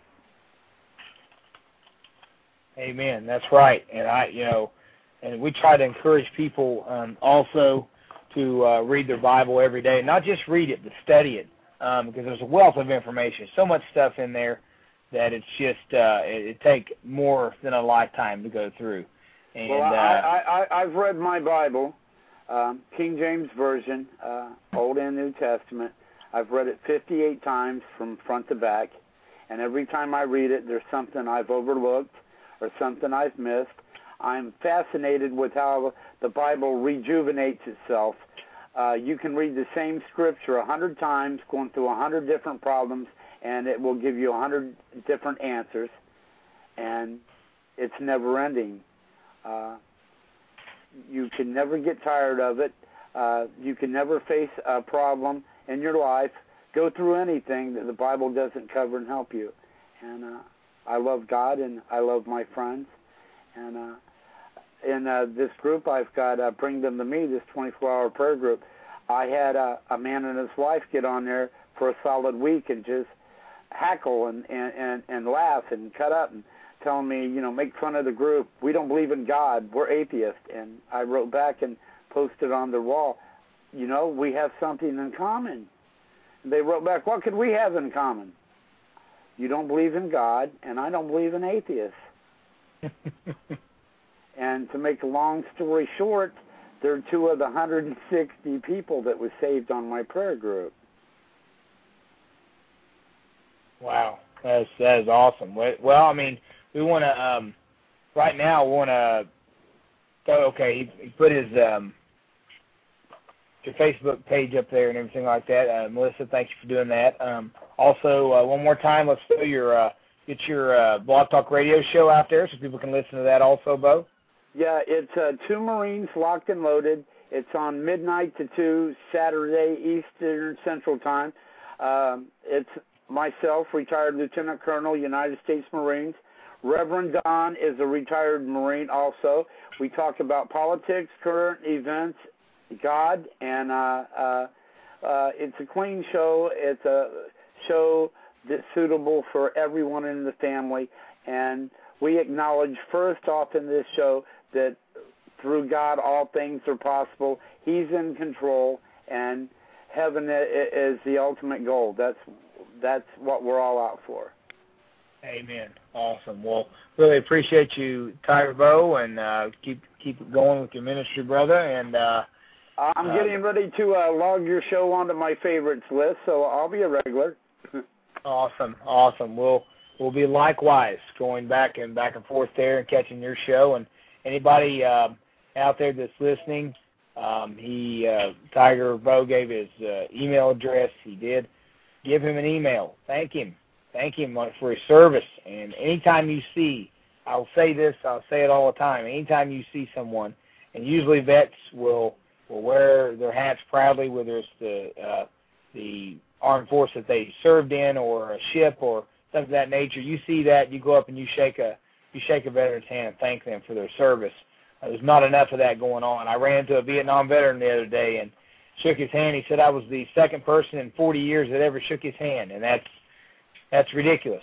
Amen. That's right. And I, you know, and we try to encourage people um, also to uh, read their Bible every day. Not just read it, but study it, um, because there's a wealth of information. So much stuff in there that it's just uh, it, it takes more than a lifetime to go through. And, well, I, uh, I, I, I've read my Bible, um, King James Version, uh, Old and New Testament. I've read it fifty-eight times from front to back, and every time I read it, there's something I've overlooked or something I've missed. I'm fascinated with how the Bible rejuvenates itself Uh, you can read the same scripture a hundred times, going through a hundred different problems, and it will give you a hundred different answers, and it's never ending. Uh, you can never get tired of it. Uh, you can never face a problem in your life, go through anything that the Bible doesn't cover and help you. And uh, I love God, and I love my friends. And uh, in uh, this group, I've got uh, Bring Them to Me, this twenty-four hour prayer group. I had uh, a man and his wife get on there for a solid week and just hackle and, and, and, and laugh and cut up and telling me, you know, make fun of the group. We don't believe in God. We're atheists. And I wrote back and posted on the wall, you know, we have something in common. And they wrote back, what could we have in common? You don't believe in God, and I don't believe in atheists. And to make a long story short, there are two of the one hundred sixty people that were saved on my prayer group. Wow, that's that is awesome. Well, I mean, we want to um, right now. We want to. Okay, he, he put his um, your Facebook page up there and everything like that. Uh, Melissa, thank you for doing that. Um, also, uh, one more time, let's throw your uh, get your uh, Blog Talk Radio show out there so people can listen to that. Also, Bo. Yeah, it's uh, Two Marines Locked and Loaded. It's on midnight to two Saturday Eastern Central Time. Um, it's myself, retired Lieutenant Colonel, United States Marines. Reverend Don is a retired Marine also. We talk about politics, current events, God, and uh, uh, uh, it's a clean show. It's a show that's suitable for everyone in the family. And we acknowledge first off in this show that through God all things are possible. He's in control, and heaven is the ultimate goal. That's that's what we're all out for. Amen. Awesome. Well, really appreciate you, Tiger Bo, and uh, keep keep it going with your ministry, brother. And uh, I'm getting uh, ready to uh, log your show onto my favorites list, so I'll be a regular. Awesome. Awesome. We'll we'll be likewise going back and back and forth there and catching your show. And anybody uh, out there that's listening, um, he uh, Tiger Bo gave his uh, email address. He did. Give him an email. Thank him. Thank him for his service. And anytime you see, I'll say this, I'll say it all the time, anytime you see someone, and usually vets will will wear their hats proudly, whether it's the uh, the armed force that they served in or a ship or something of that nature. You see that, you go up and you shake a you shake a veteran's hand and thank them for their service. Uh, there's not enough of that going on. I ran into a Vietnam veteran the other day and shook his hand. He said I was the second person in forty years that ever shook his hand, and that's that's ridiculous.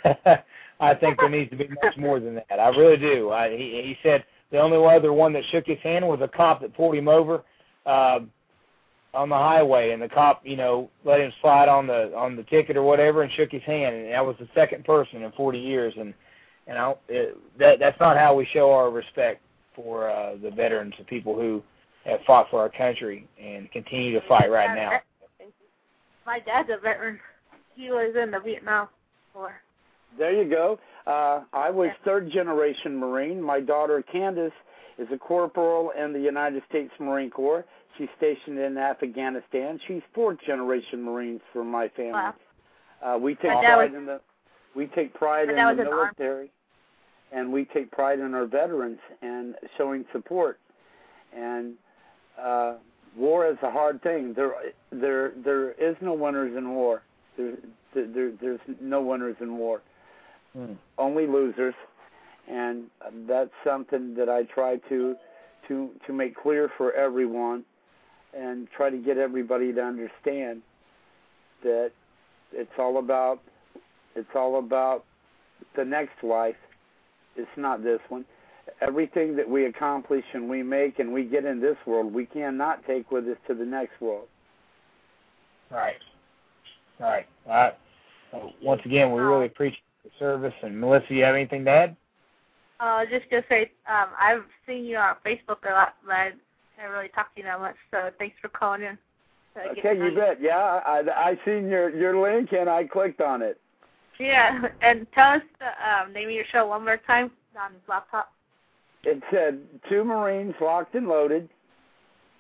I think there needs to be much more than that. I really do. I, he, he said the only other one that shook his hand was a cop that pulled him over uh, on the highway, and the cop, you know, let him slide on the on the ticket or whatever and shook his hand, and that was the second person in forty years. And and I, it, that that's not how we show our respect for uh, the veterans, the people who have fought for our country and continue to fight right now. My dad's a veteran. He was in the Vietnam War. There you go. Uh, I was third-generation Marine. My daughter, Candace, is a corporal in the United States Marine Corps. She's stationed in Afghanistan. She's fourth-generation Marines for my family. Wow. Uh, we take pride was, in the we take pride in the military, and we take pride in our veterans and showing support. And uh, war is a hard thing. There, there, there is no winners in war. There, there, there's no winners in war. Hmm. Only losers, and that's something that I try to to to make clear for everyone, and try to get everybody to understand that it's all about it's all about the next life. It's not this one. Everything that we accomplish and we make and we get in this world, we cannot take with us to the next world. Right. Right. All right. Uh, once again, we really appreciate the service. And Melissa, you have anything to add? Uh, just to say, um, I've seen you on Facebook a lot, but I haven't really talked to you that much. So thanks for calling in. Okay, you bet. Yeah, I I seen your your link and I clicked on it. Yeah, and tell us the um, name of your show one more time on this laptop. It said Two Marines Locked and Loaded,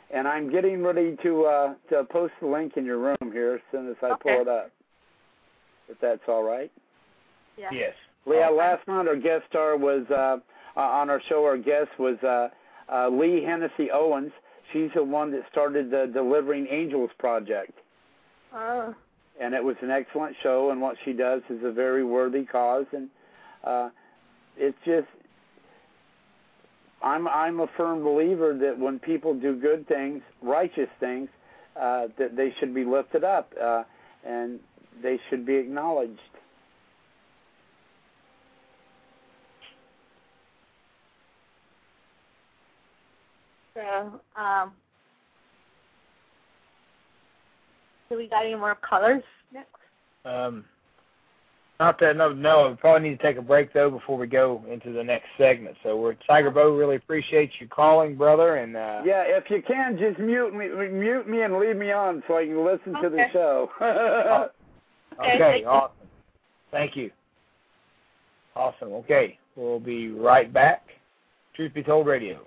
and I'm getting ready to uh, to post the link in your room here as soon as I okay. pull it up. If that's all right. Yeah. Yes. Yeah. Last night our guest star was uh, uh, on our show. Our guest was uh, uh, Lee Hennessy Owens. She's the one that started the Delivering Angels project. Oh. And it was an excellent show, and what she does is a very worthy cause, and uh, it's just. I'm I'm a firm believer that when people do good things, righteous things, uh, that they should be lifted up uh, and they should be acknowledged. So, um, do we got any more colors next? Um, not that, no, no. We probably need to take a break, though, before we go into the next segment. So we're Tiger Bo, really appreciate you calling, brother. And uh, yeah, if you can, just mute me, mute me and leave me on so I can listen okay. to the show. oh. Okay, okay, awesome. Thank you. Awesome. Okay, we'll be right back. Truth Be Told Radio.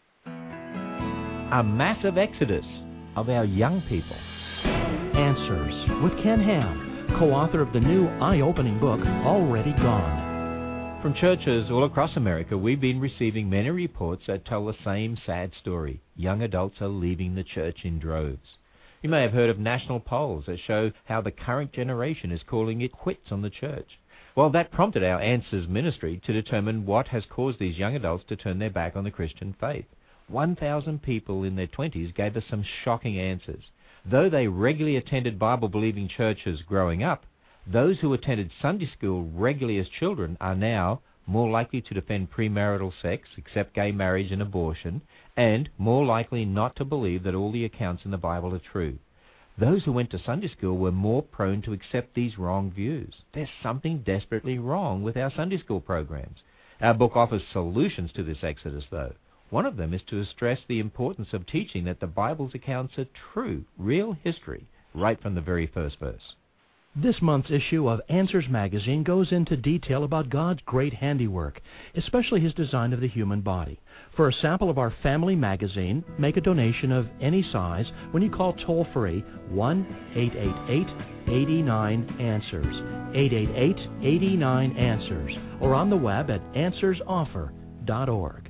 A massive exodus of our young people. Answers with Ken Ham, co-author of the new eye-opening book, Already Gone. From churches all across America, we've been receiving many reports that tell the same sad story. Young adults are leaving the church in droves. You may have heard of national polls that show how the current generation is calling it quits on the church. Well, that prompted our Answers ministry to determine what has caused these young adults to turn their back on the Christian faith. one thousand people in their twenties gave us some shocking answers. Though they regularly attended Bible-believing churches growing up, those who attended Sunday school regularly as children are now more likely to defend premarital sex, accept gay marriage and abortion, and more likely not to believe that all the accounts in the Bible are true. Those who went to Sunday school were more prone to accept these wrong views. There's something desperately wrong with our Sunday school programs. Our book offers solutions to this exodus, though. One of them is to stress the importance of teaching that the Bible's accounts are true, real history, right from the very first verse. This month's issue of Answers magazine goes into detail about God's great handiwork, especially His design of the human body. For a sample of our family magazine, make a donation of any size when you call toll-free one eight eight eight, eight nine, answers, eight eight eight, eight nine, answers, or on the web at answers offer dot org.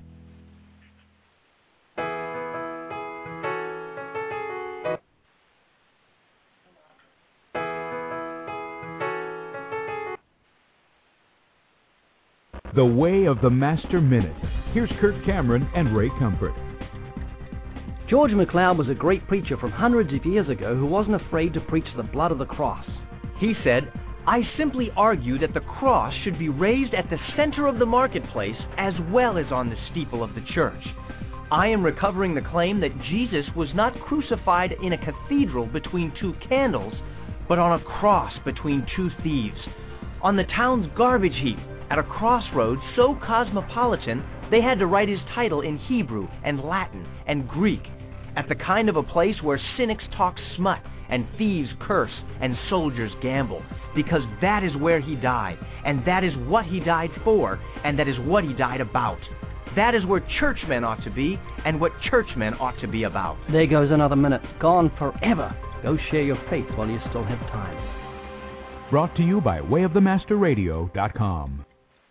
The Way of the Master Minute. Here's Kurt Cameron and Ray Comfort. George MacLeod was a great preacher from hundreds of years ago who wasn't afraid to preach the blood of the cross. He said, "I simply argue that the cross should be raised at the center of the marketplace as well as on the steeple of the church. I am recovering the claim that Jesus was not crucified in a cathedral between two candles, but on a cross between two thieves, on the town's garbage heap, at a crossroads so cosmopolitan they had to write his title in Hebrew and Latin and Greek, at the kind of a place where cynics talk smut and thieves curse and soldiers gamble, because that is where he died, and that is what he died for, and that is what he died about. That is where churchmen ought to be, and what churchmen ought to be about." There goes another minute, gone forever. Go share your faith while you still have time. Brought to you by way of the master radio dot com.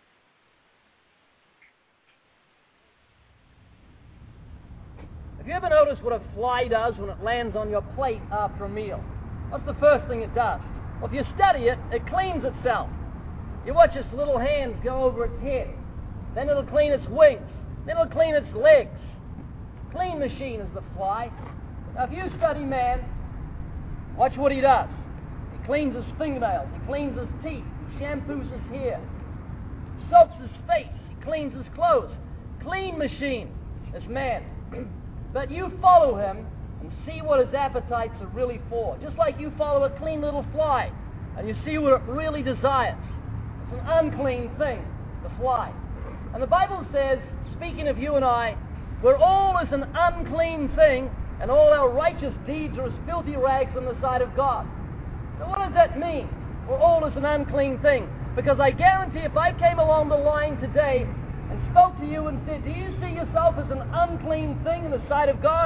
Have you ever noticed what a fly does when it lands on your plate after a meal? What's the first thing it does? Well, if you study it, it cleans itself. You watch its little hands go over its head. Then it'll clean its wings. Then it'll clean its legs. Clean machine is the fly. Now, if you study man, watch what he does. He cleans his fingernails. He cleans his teeth. He shampoos his hair. Soaps his face. He cleans his clothes. Clean machine is man. But you follow him and see what his appetites are really for. Just like you follow a clean little fly and you see what it really desires. It's an unclean thing, the fly. And the Bible says, speaking of you and I, we're all as an unclean thing, and all our righteous deeds are as filthy rags on the sight of God. So what does that mean? We're all as an unclean thing. Because I guarantee if I came along the line today and spoke to you and said, do you see yourself as an unclean thing in the sight of God?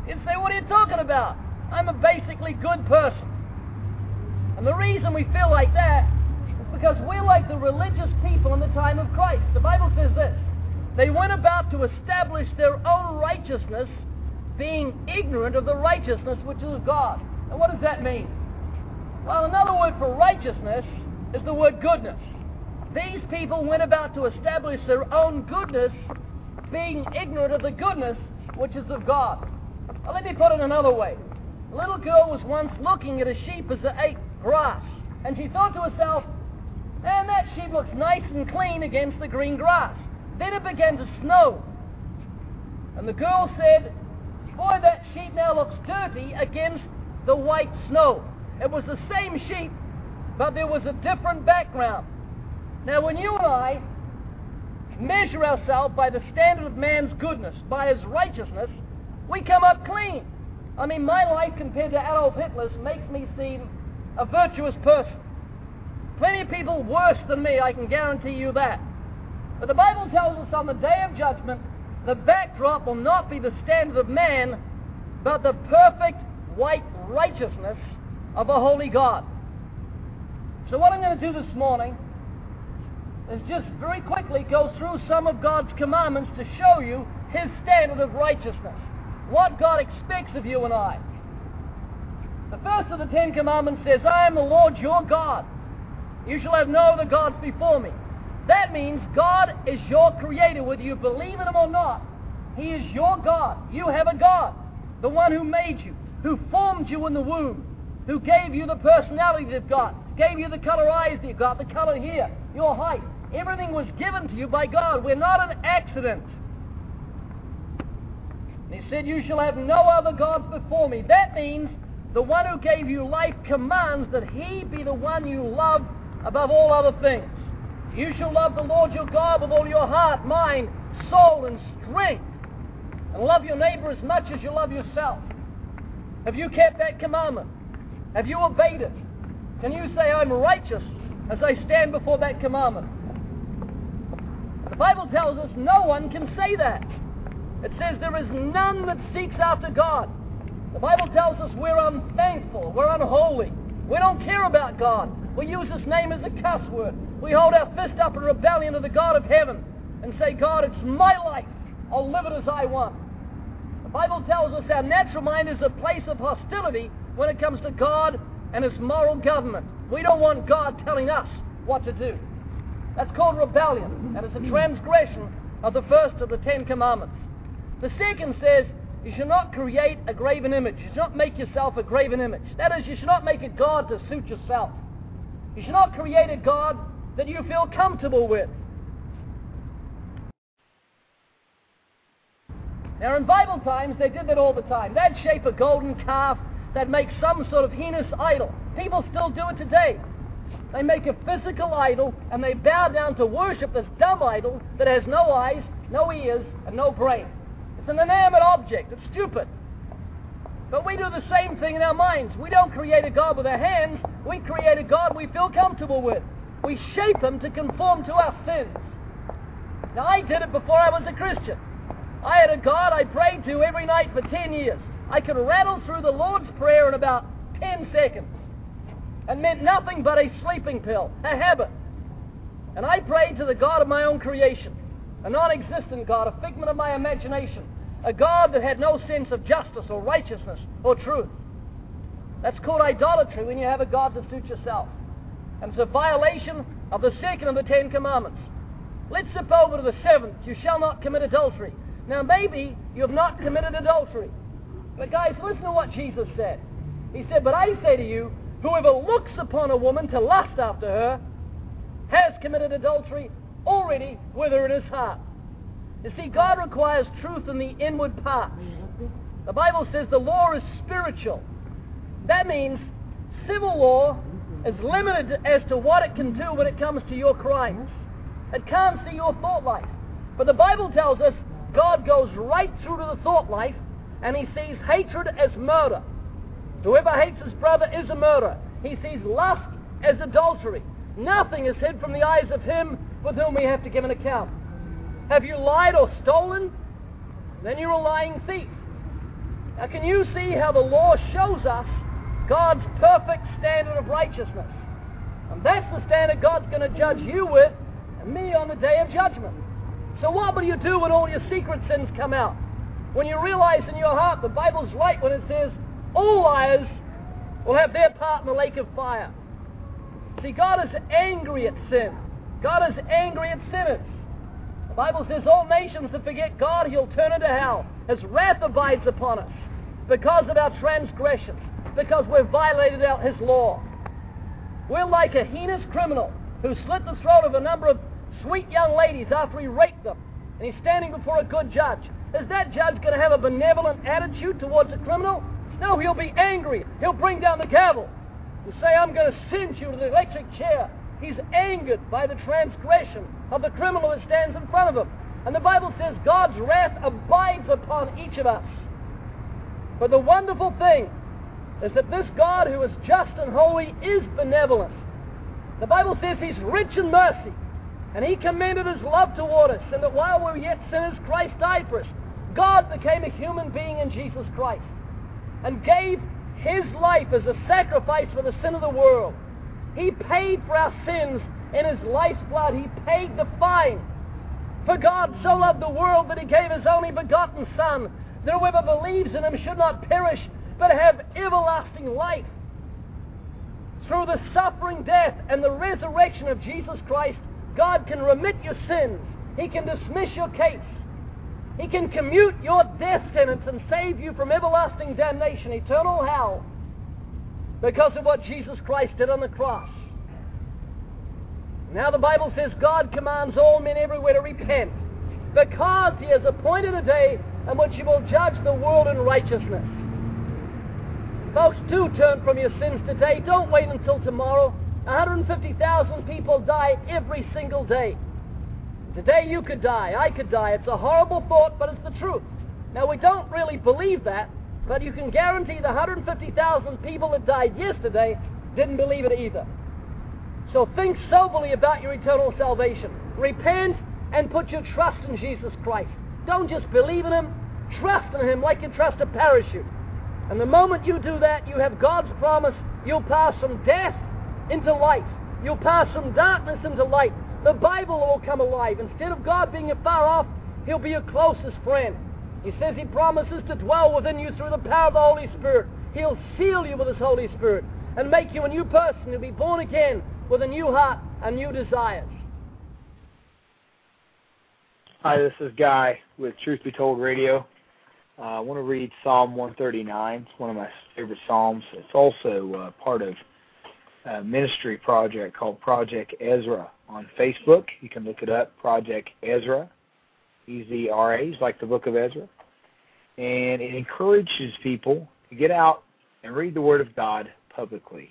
You'd say, what are you talking about? I'm a basically good person. And the reason we feel like that is because we're like the religious people in the time of Christ. The Bible says this: they went about to establish their own righteousness, being ignorant of the righteousness which is of God. And what does that mean? Well, another word for righteousness is the word goodness. These people went about to establish their own goodness, being ignorant of the goodness which is of God. Well, let me put it another way. A little girl was once looking at a sheep as it ate grass, and she thought to herself, man, that sheep looks nice and clean against the green grass. Then it began to snow, and the girl said, boy, that sheep now looks dirty against the white snow. It was the same sheep, but there was a different background. Now, when you and I measure ourselves by the standard of man's goodness, by his righteousness, we come up clean. I mean, my life compared to Adolf Hitler's makes me seem a virtuous person. Plenty of people worse than me, I can guarantee you that. But the Bible tells us on the day of judgment, the backdrop will not be the standard of man, but the perfect white righteousness of a holy God. So what I'm going to do this morning is just very quickly go through some of God's commandments to show you His standard of righteousness, what God expects of you and I. The first of the Ten Commandments says, I am the Lord your God. You shall have no other gods before me. That means God is your creator, whether you believe in Him or not. He is your God. You have a God, the one who made you, who formed you in the womb, who gave you the personality that you've got, gave you the color eyes that you've got, the color hair, your height. Everything was given to you by God. We're not an accident. He said, you shall have no other gods before me. That means the one who gave you life commands that He be the one you love above all other things. You shall love the Lord your God with all your heart, mind, soul, and strength, and love your neighbor as much as you love yourself. Have you kept that commandment? Have you obeyed it? Can you say, I'm righteous as I stand before that commandment? The Bible tells us no one can say that. It says there is none that seeks after God. The Bible tells us we're unthankful, we're unholy. We don't care about God. We use His name as a cuss word. We hold our fist up in rebellion to the God of heaven and say, God, it's my life. I'll live it as I want. The Bible tells us our natural mind is a place of hostility when it comes to God and His moral government. We don't want God telling us what to do. That's called rebellion, and it's a transgression of the first of the Ten Commandments. The second says, you should not create a graven image. You should not make yourself a graven image. That is, you should not make a God to suit yourself. You should not create a God that you feel comfortable with. Now, in Bible times, they did that all the time. They'd shape a golden calf. They'd make some sort of heinous idol. People still do it today. They make a physical idol, and they bow down to worship this dumb idol that has no eyes, no ears, and no brain. It's an inanimate object. It's stupid. But we do the same thing in our minds. We don't create a God with our hands. We create a God we feel comfortable with. We shape Him to conform to our sins. Now, I did it before I was a Christian. I had a God I prayed to every night for ten years. I could rattle through the Lord's Prayer in about ten seconds. It meant nothing but a sleeping pill, a habit. And I prayed to the God of my own creation, a non-existent God, a figment of my imagination, a God that had no sense of justice or righteousness or truth. That's called idolatry when you have a God to suit yourself. And it's a violation of the second of the Ten Commandments. Let's zip over to the seventh. You shall not commit adultery. Now, maybe you have not committed adultery. But guys, listen to what Jesus said. He said, but I say to you, whoever looks upon a woman to lust after her has committed adultery already with her in his heart. You see, God requires truth in the inward parts. The Bible says the law is spiritual. That means civil law is limited as to what it can do when it comes to your crimes. It can't see your thought life. But the Bible tells us God goes right through to the thought life, and He sees hatred as murder. Whoever hates his brother is a murderer. He sees lust as adultery. Nothing is hid from the eyes of Him with whom we have to give an account. Have you lied or stolen? Then you're a lying thief. Now, can you see how the law shows us God's perfect standard of righteousness? And that's the standard God's going to judge you with and me on the day of judgment. So what will you do when all your secret sins come out? When you realize in your heart, the Bible's right when it says, all liars will have their part in the lake of fire. See, God is angry at sin. God is angry at sinners. The Bible says all nations that forget God, He'll turn into hell. His wrath abides upon us because of our transgressions, because we've violated out His law. We're like a heinous criminal who slit the throat of a number of sweet young ladies after he raped them, and he's standing before a good judge. Is that judge going to have a benevolent attitude towards a criminal? No, he'll be angry. He'll bring down the gavel and say, I'm going to send you to the electric chair. He's angered by the transgression of the criminal that stands in front of him. And the Bible says God's wrath abides upon each of us. But the wonderful thing is that this God who is just and holy is benevolent. The Bible says He's rich in mercy, and He commended His love toward us, and that while we were yet sinners, Christ died for us. God became a human being in Jesus Christ and gave His life as a sacrifice for the sin of the world. He paid for our sins in His life's blood. He paid the fine. For God so loved the world that He gave His only begotten Son, that whoever believes in Him should not perish, but have everlasting life. Through the suffering, death, and the resurrection of Jesus Christ, God can remit your sins. He can dismiss your case. He can commute your death sentence and save you from everlasting damnation, eternal hell, because of what Jesus Christ did on the cross. Now the Bible says God commands all men everywhere to repent, because He has appointed a day in which He will judge the world in righteousness. Folks, do turn from your sins today. Don't wait until tomorrow. one hundred fifty thousand people die every single day. Today you could die, I could die. It's a horrible thought, but it's the truth. Now, we don't really believe that, but you can guarantee the one hundred fifty thousand people that died yesterday didn't believe it either. So think soberly about your eternal salvation. Repent and put your trust in Jesus Christ. Don't just believe in Him, trust in Him like you trust a parachute. And the moment you do that, you have God's promise. You'll pass from death into light. You'll pass from darkness into light. The Bible will come alive. Instead of God being afar off, He'll be your closest friend. He says He promises to dwell within you through the power of the Holy Spirit. He'll seal you with His Holy Spirit and make you a new person. You'll be born again with a new heart and new desires. Hi, this is Guy with Truth Be Told Radio. Uh, I want to read Psalm one thirty-nine. It's one of my favorite psalms. It's also uh, part of a ministry project called Project Ezra on Facebook. You can look it up, Project Ezra, E Z R A, it's like the book of Ezra. And it encourages people to get out and read the Word of God publicly.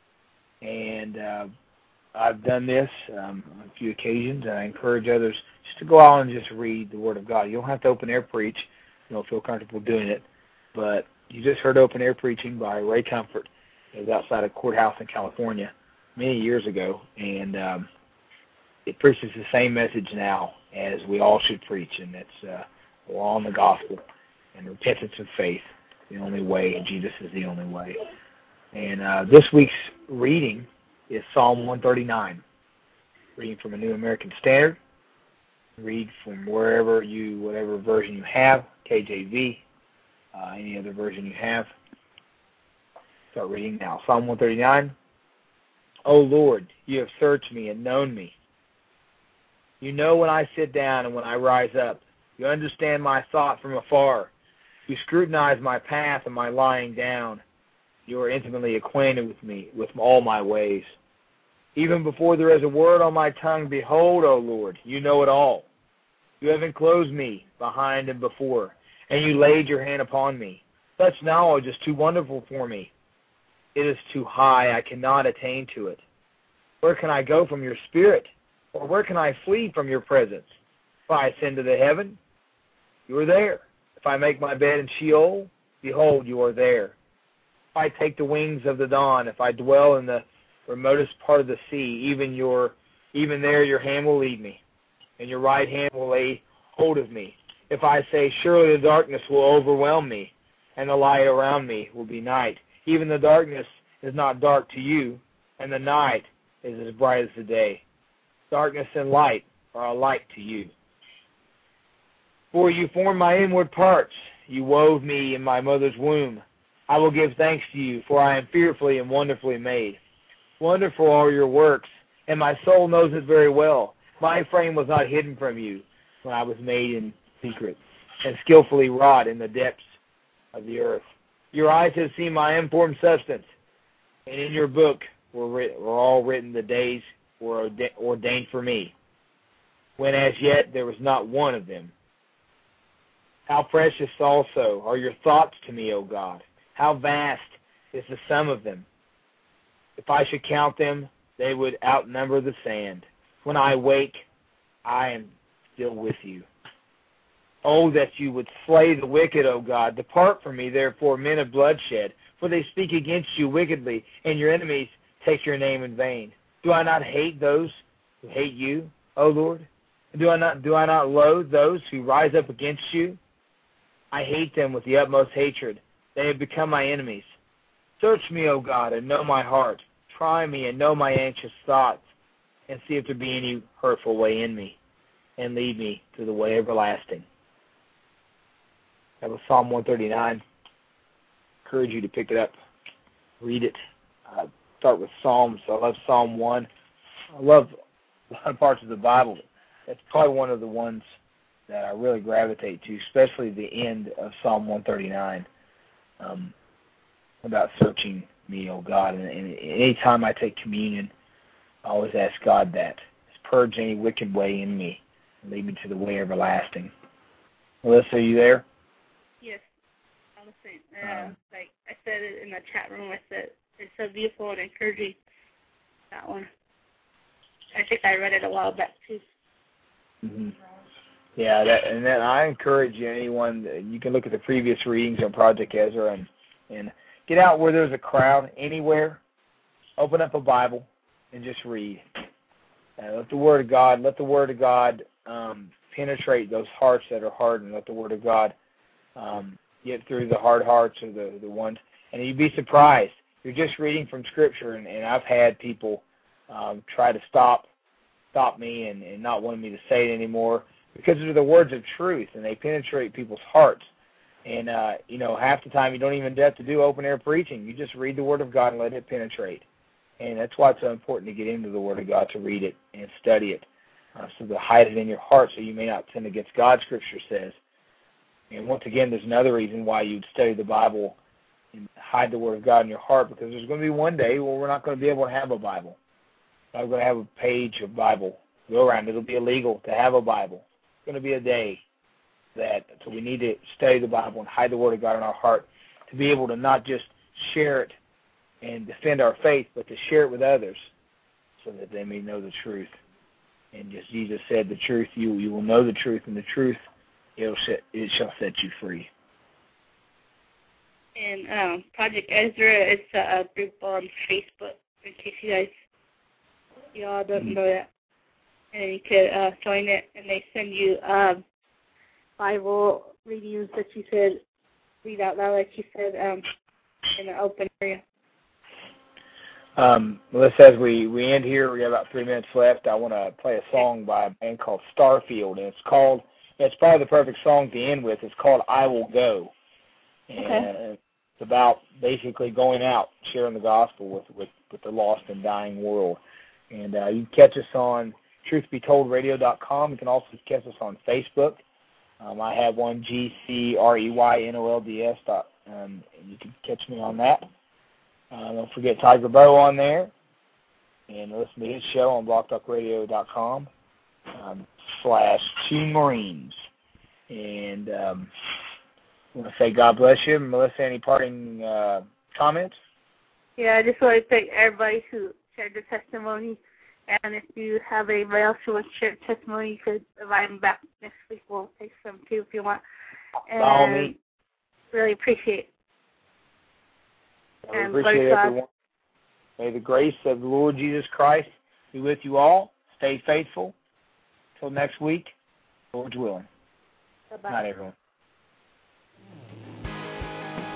And uh, I've done this um, on a few occasions, and I encourage others just to go out and just read the Word of God. You don't have to open air preach. You don't feel comfortable doing it. But you just heard open air preaching by Ray Comfort. It was outside a courthouse in California many years ago, and um, it preaches the same message now as we all should preach, and it's uh, law and the gospel and repentance and faith, the only way, and Jesus is the only way. And uh, this week's reading is Psalm one thirty-nine, reading from a New American Standard. Read from wherever you, whatever version you have, K J V, uh, any other version you have. Start reading now. Psalm one thirty-nine. O Lord, you have searched me and known me. You know when I sit down and when I rise up. You understand my thought from afar. You scrutinize my path and my lying down. You are intimately acquainted with me, with all my ways. Even before there is a word on my tongue, behold, O Lord, you know it all. You have enclosed me behind and before, and you laid your hand upon me. Such knowledge is too wonderful for me. It is too high, I cannot attain to it. Where can I go from your spirit? Or where can I flee from your presence? If I ascend to the heaven, you are there. If I make my bed in Sheol, behold, you are there. If I take the wings of the dawn, if I dwell in the remotest part of the sea, even your, even there your hand will lead me, and your right hand will lay hold of me. If I say, surely the darkness will overwhelm me, and the light around me will be night. Even the darkness is not dark to you, and the night is as bright as the day. Darkness and light are alike to you. For you formed my inward parts. You wove me in my mother's womb. I will give thanks to you, for I am fearfully and wonderfully made. Wonderful are your works, and my soul knows it very well. My frame was not hidden from you when I was made in secret, and skillfully wrought in the depths of the earth. Your eyes have seen my unformed substance, and in your book were, writ- were all written the days were ordained for me, when as yet there was not one of them. How precious also are your thoughts to me, O God. How vast is the sum of them. If I should count them, they would outnumber the sand. When I wake, I am still with you. Oh, that you would slay the wicked, O God. Depart from me, therefore, men of bloodshed, for they speak against you wickedly, and your enemies take your name in vain. Do I not hate those who hate you, O Lord? Do I not do I not loathe those who rise up against you? I hate them with the utmost hatred. They have become my enemies. Search me, O God, and know my heart. Try me and know my anxious thoughts, and see if there be any hurtful way in me, and lead me to the way everlasting. That was Psalm one thirty-nine. I encourage you to pick it up, read it. Uh, start with Psalms. I love Psalm one. I love a lot of parts of the Bible. That's probably one of the ones that I really gravitate to, especially the end of Psalm one thirty-nine, um, about searching me, O God. And, and any time I take communion, I always ask God that. Purge any wicked way in me and lead me to the way everlasting. Melissa, are you there? Yes, I'm listening. Uh, um, like I said it in the chat room, I said it's so beautiful and encouraging, that one. I think I read it a while back, too. Mm-hmm. Yeah, that, and then I encourage you, anyone, you can look at the previous readings on Project Ezra and, and get out where there's a crowd, anywhere, open up a Bible, and just read. Uh, let the Word of God, let the Word of God um, penetrate those hearts that are hardened. Let the Word of God um, get through the hard hearts of the, the ones. And you'd be surprised. You're just reading from Scripture, and, and I've had people um, try to stop stop me and, and not wanting me to say it anymore, because they're the words of truth, and they penetrate people's hearts. And, uh, you know, half the time you don't even have to do open-air preaching. You just read the Word of God and let it penetrate. And that's why it's so important to get into the Word of God, to read it and study it, uh, so to hide it in your heart so you may not sin against God, Scripture says. And once again, there's another reason why you'd study the Bible and hide the Word of God in your heart, because there's going to be one day where we're not going to be able to have a Bible. I'm going to have a page of Bible go around. It'll be illegal to have a Bible. It's going to be a day that, so we need to study the Bible and hide the Word of God in our heart to be able to not just share it and defend our faith, but to share it with others so that they may know the truth. And just Jesus said, the truth, you you will know the truth, and the truth, it'll set, it shall set you free. And um, Project Ezra is a, a group on Facebook, in case you guys, you all don't know that. And you could uh, join it, and they send you um, Bible readings that you could read out loud, like you said, um, in an open area. Um, Melissa, as we, we end here, we have about three minutes left. I want to play a song by a band called Starfield, and it's called, it's probably the perfect song to end with. It's called I Will Go. And okay. It's about basically going out, sharing the gospel with, with, with the lost and dying world. And uh, you can catch us on truth be told radio dot com. You can also catch us on Facebook. Um, I have one, G C R E Y N O L D S. Dot, um, and you can catch me on that. Uh, don't forget Tiger Bow on there. And listen to his show on blog talk radio dot com um, slash Two Marines. And um, I want to say God bless you. Melissa, any parting uh, comments? Yeah, I just want to thank everybody who shared their testimony. And if you have anybody else who wants to share testimony, you could invite them back next week. We'll take some too if you want. And really appreciate it. I appreciate everyone. May the grace of the Lord Jesus Christ be with you all. Stay faithful. Until next week, Lord's willing. Bye-bye. Good night, everyone.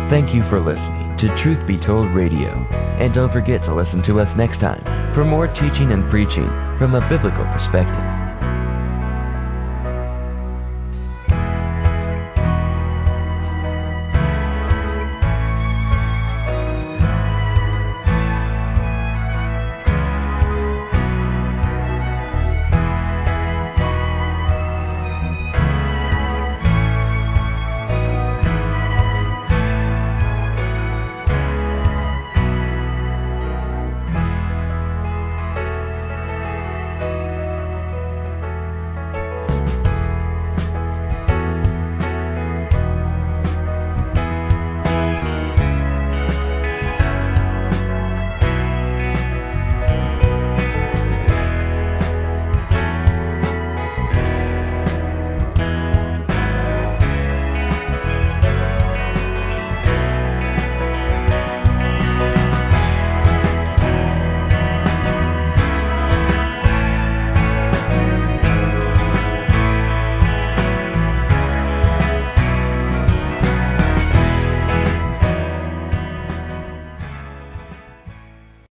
Thank you for listening to Truth Be Told Radio. And don't forget to listen to us next time for more teaching and preaching from a biblical perspective.